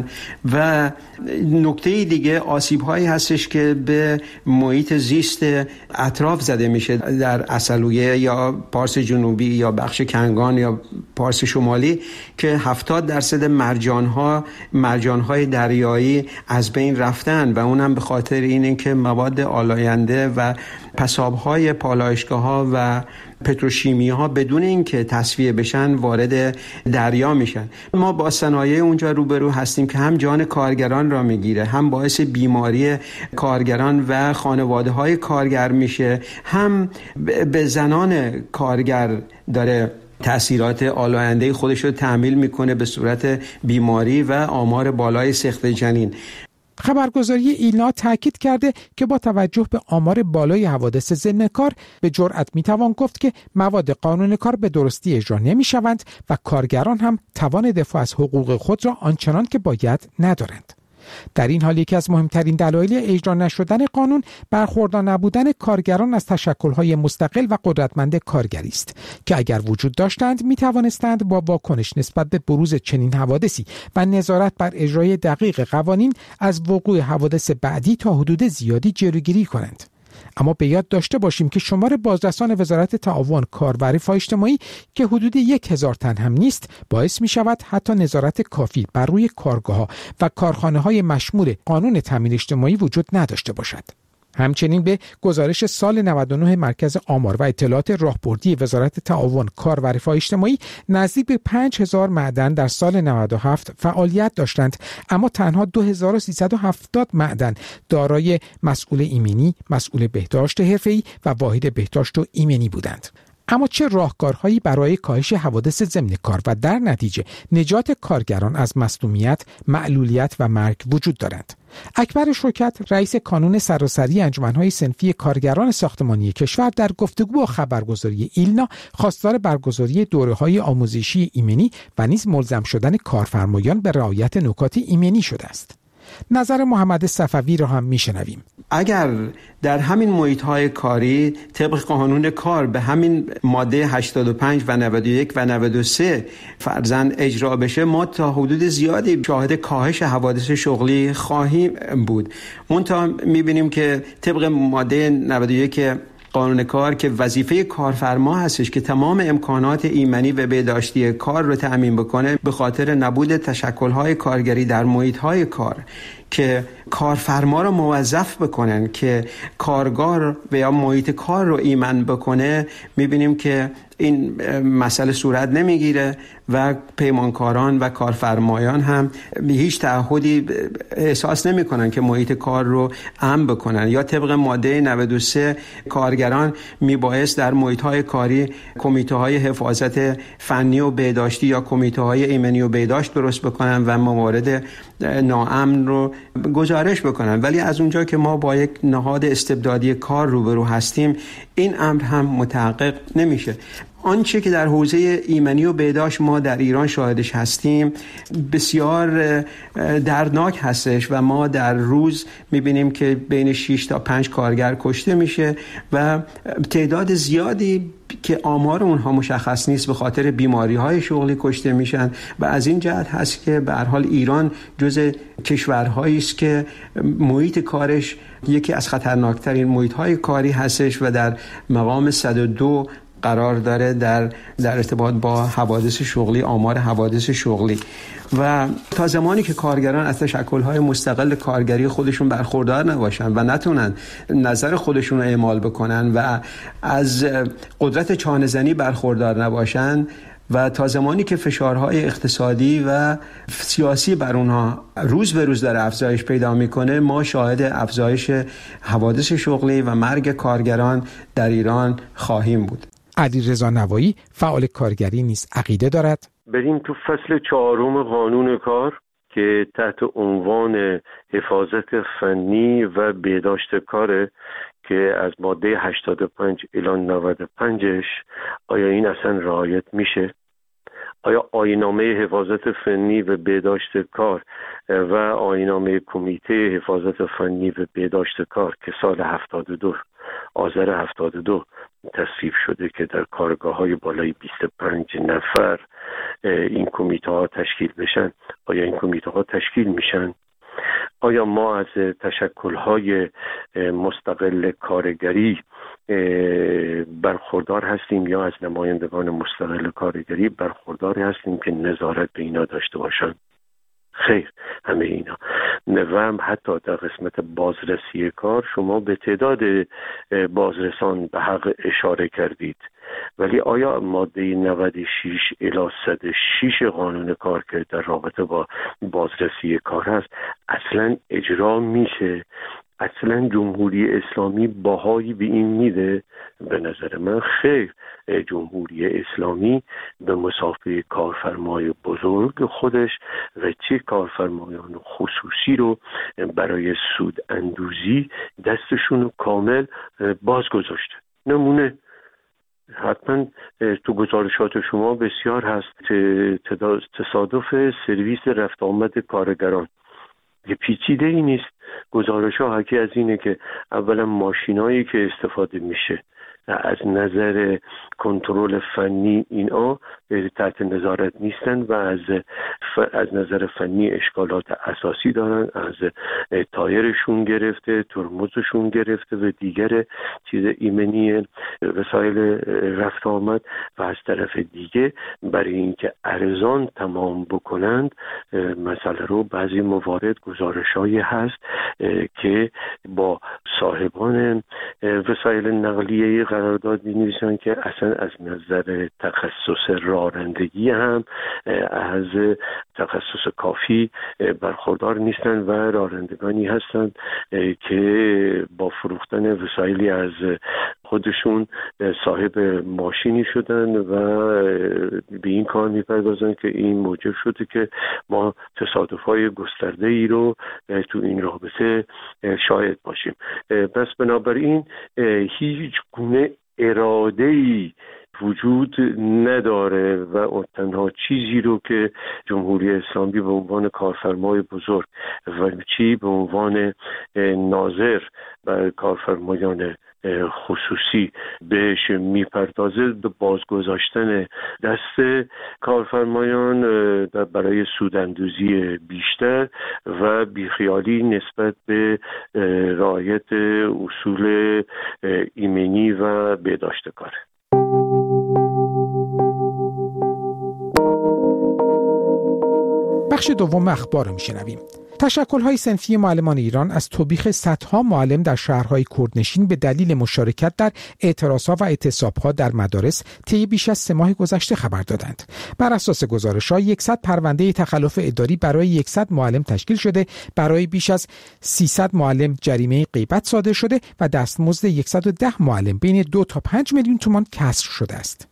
و نکته دیگه آسیب هایی هستش که به محیط زیست اطراف زده میشه در اصلویه یا پارس جنوبی یا بخش کنگان یا پارس شمالی، که هفتاد درصد مرجان ها مرجان های دریایی از بین رفتن و اونم به خاطر اینه که مواد آلاینده و پساب‌های پالایشگاه‌ها و پتروشیمی‌ها بدون اینکه تصفیه بشن وارد دریا میشن. ما با صنایع اونجا روبرو هستیم که هم جان کارگران را میگیره، هم باعث بیماری کارگران و خانواده‌های کارگر میشه، هم به زنان کارگر داره تأثیرات آلاینده خودش رو تحمیل میکنه به صورت بیماری و آمار بالای سقط جنین. خبرگزاری ایلنا تاکید کرده که با توجه به آمار بالای حوادث ضمن کار به جرئت میتوان گفت که مواد قانون کار به درستی اجرا نمیشوند و کارگران هم توان دفاع از حقوق خود را آنچنان که باید ندارند. در این حال یکی از مهمترین دلایل اجرا نشدن قانون برخوردار نبودن کارگران از تشکل‌های مستقل و قدرتمند کارگری است که اگر وجود داشتند می توانستند با واکنش نسبت به بروز چنین حوادثی و نظارت بر اجرای دقیق قوانین از وقوع حوادث بعدی تا حدود زیادی جلوگیری کنند. اما به یاد داشته باشیم که شمار بازرسان وزارت تعاون، کار و رفاه اجتماعی که حدود یک هزار تن هم نیست، باعث می شود حتی نظارت کافی بر روی کارگاه‌ها و کارخانه های مشمول قانون تامین اجتماعی وجود نداشته باشد. همچنین به گزارش سال نود و نه مرکز آمار و اطلاعات راهبردی وزارت تعاون، کار و رفاه اجتماعی، نزدیک به پنج هزار معدن در سال نود و هفت فعالیت داشتند، اما تنها دو هزار و سیصد و هفتاد معدن دارای مسئول ایمنی، مسئول بهداشت حرفه‌ای و واحد بهداشت و ایمنی بودند. اما چه راهکارهایی برای کاهش حوادث ضمن کار و در نتیجه نجات کارگران از مصدومیت، معلولیت و مرگ وجود دارند؟ اکبر شوکت، رئیس کانون سراسری انجمن‌های صنفی کارگران ساختمانی کشور، در گفتگو با خبرگزاری ایلنا خواستار برگزاری دوره‌های آموزشی ایمنی و نیز ملزم شدن کارفرمایان به رعایت نکات ایمنی شده است. نظر محمد صفوی را هم میشنویم. اگر در همین محیط‌های کاری طبق قانون کار به همین ماده هشتاد و پنج و نود و یک و نود و سه فرضاً اجرا بشه، ما تا حدود زیادی شاهد کاهش حوادث شغلی خواهیم بود. منتها می‌بینیم که طبق ماده نود و یک قانون کار که وظیفه کارفرما هستش که تمام امکانات ایمنی و بهداشتی کار رو تأمین بکنه، به خاطر نبود تشکل‌های کارگری در محیط‌های کار که کارفرما رو موظف بکنن که کارگار و یا محیط کار رو ایمن بکنه، میبینیم که این مسئله صورت نمیگیره و پیمانکاران و کارفرمایان هم هیچ تعهدی احساس نمیکنن که محیط کار رو امن بکنن. یا طبق ماده نود و سه کارگران میبایست در محیط های کاری کمیته های حفاظت فنی و بهداشتی یا کمیته های ایمنی و بهداشت درست بکنن و موارد ناامن رو گزارش بکنن. ولی از اونجا که ما با یک نهاد استبدادی کار روبرو هستیم، این امر هم متحقق نمیشه. آنچه که در حوزه ایمنی و بهداشت ما در ایران شاهدش هستیم بسیار دردناک هستش و ما در روز میبینیم که بین شش تا پنج کارگر کشته میشه و تعداد زیادی که آمار اونها مشخص نیست به خاطر بیماری‌های شغلی کشته میشن. و از این جهت هست که به هر حال ایران جز کشورهایی است که محیط کارش یکی از خطرناکترین محیط‌های کاری هستش و در مقام صد و دو قرار داره در در ارتباط با حوادث شغلی، آمار حوادث شغلی. و تا زمانی که کارگران از تشکل‌های مستقل کارگری خودشون برخوردار نباشن و نتونن نظر خودشون رو اعمال بکنن و از قدرت چانه‌زنی برخوردار نباشن و تا زمانی که فشارهای اقتصادی و سیاسی بر اونها روز به روز در افزایش پیدا میکنه، ما شاهد افزایش حوادث شغلی و مرگ کارگران در ایران خواهیم بود. علیرضا نوایی فعال کارگری نیز عقیده دارد بریم تو فصل چهارم قانون کار که تحت عنوان حفاظت فنی و بهداشت کاره که از ماده هشتاد و پنج الی نود و پنج آیا این اصلا رعایت میشه؟ آیا آیین‌نامه حفاظت فنی و بهداشت کار و آیین‌نامه کمیته حفاظت فنی و بهداشت کار که سال هفتاد و دو آذر هفتاد و دو تصویب شده که در کارگاه‌های بالای بیست و پنج نفر این کمیته ها تشکیل بشن، آیا این کمیته ها تشکیل میشن؟ آیا ما از تشکل‌های مستقل کارگری برخوردار هستیم یا از نمایندگان مستقل کارگری برخوردار هستیم که نظارت به اینا داشته باشن؟ خیر، همه اینا. و حتی در قسمت بازرسی کار شما به تعداد بازرسان به حق اشاره کردید، ولی آیا ماده نود و شش الی صد و شش قانون کار که در رابطه با بازرسی کار هست اصلا اجرا میشه؟ اصلا جمهوری اسلامی باهایی به این میده؟ به نظر من خیر. جمهوری اسلامی به مسافه کارفرمای بزرگ خودش و چه کارفرمایان خصوصی رو برای سود اندوزی دستشون رو کامل باز گذاشته. نمونه حتما تو گزارشات شما بسیار هست تصادف سرویس رفت آمد کارگران. یه پیچیده ای نیست. گزارش ها حکی از اینه که اولا ماشینایی که استفاده میشه از نظر کنترل فنی اینا تحت نظارت نیستن و از از نظر فنی اشکالات اساسی دارن، از تایرشون گرفته، ترمزشون گرفته و دیگر چیز ایمنی وسایل رفت آمد. و از طرف دیگه برای اینکه ارزان تمام بکنند مسئله رو بعضی موارد گزارشایی هست که با صاحبان وسایل نقلیه قرارداد می‌نویسن که اصلا از نظر تخصص رانندگی هم از تخصص کافی برخوردار نیستن و رانندگانی هستند که با فروختن وسایلی از خودشون صاحب ماشینی شدن و به این کار میپردازن که این موجب شده که ما تصادف‌های گسترده ای رو تو این رابطه شاهد باشیم. پس بنابراین هیچ گونه اراده‌ای وجود نداره و تنها چیزی رو که جمهوری اسلامی به عنوان کارفرمای بزرگ و چی به عنوان ناظر بر کارفرمایان خصوصی بهش میپردازه بازگذاشتن دست کارفرمایان برای سوداندوزی بیشتر و بیخیالی نسبت به رعایت اصول ایمنی و بهداشت کار. بخش دوم اخبار رو میشنویم. تشکل‌های صنفی معلمان ایران از توبیخ صدها معلم در شهرهای کردنشین به دلیل مشارکت در اعتراضها و اعتصابها در مدارس طی بیش از سه ماه گذشته خبر دادند. بر اساس گزارش‌ها صد پرونده تخلف اداری برای صد معلم تشکیل شده، برای بیش از سیصد معلم جریمه غیبت صادر شده و دستمزد صد و ده معلم بین دو تا پنج میلیون تومان کسر شده است.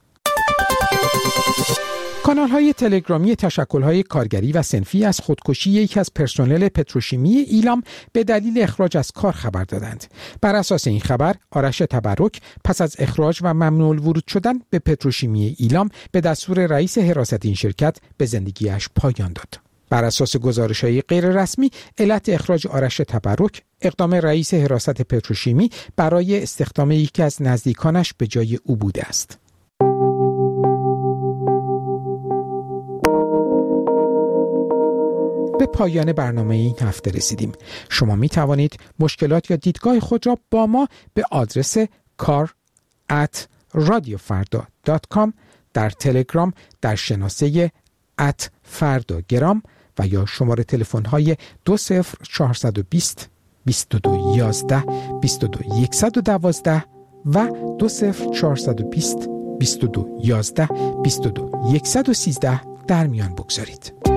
کانال‌های تلگرامی تشکل‌های کارگری و صنفی از خودکشی یکی از پرسنل پتروشیمی ایلام به دلیل اخراج از کار خبر دادند. بر اساس این خبر، آرش تبرک پس از اخراج و ممنوع الورود شدن به پتروشیمی ایلام به دستور رئیس حراست این شرکت به زندگیش پایان داد. بر اساس گزارش‌های غیر رسمی، علت اخراج آرش تبرک اقدام رئیس حراست پتروشیمی برای استخدام یکی از نزدیکانش به جای او بوده است. به پایان برنامه این هفته رسیدیم. شما می توانید مشکلات یا دیدگاه خود را با ما به آدرس کار ات رادیو فردا دات کام، در تلگرام در شناسه ات فرداگرام و یا شماره تلفن های دو صفر چهارصد و بیست بیست و دو یازده بیست و دو صد و دوازده و دو صفر چهارصد و بیست بیست و دو یازده بیست و دو صد و سیزده در میان بگذارید.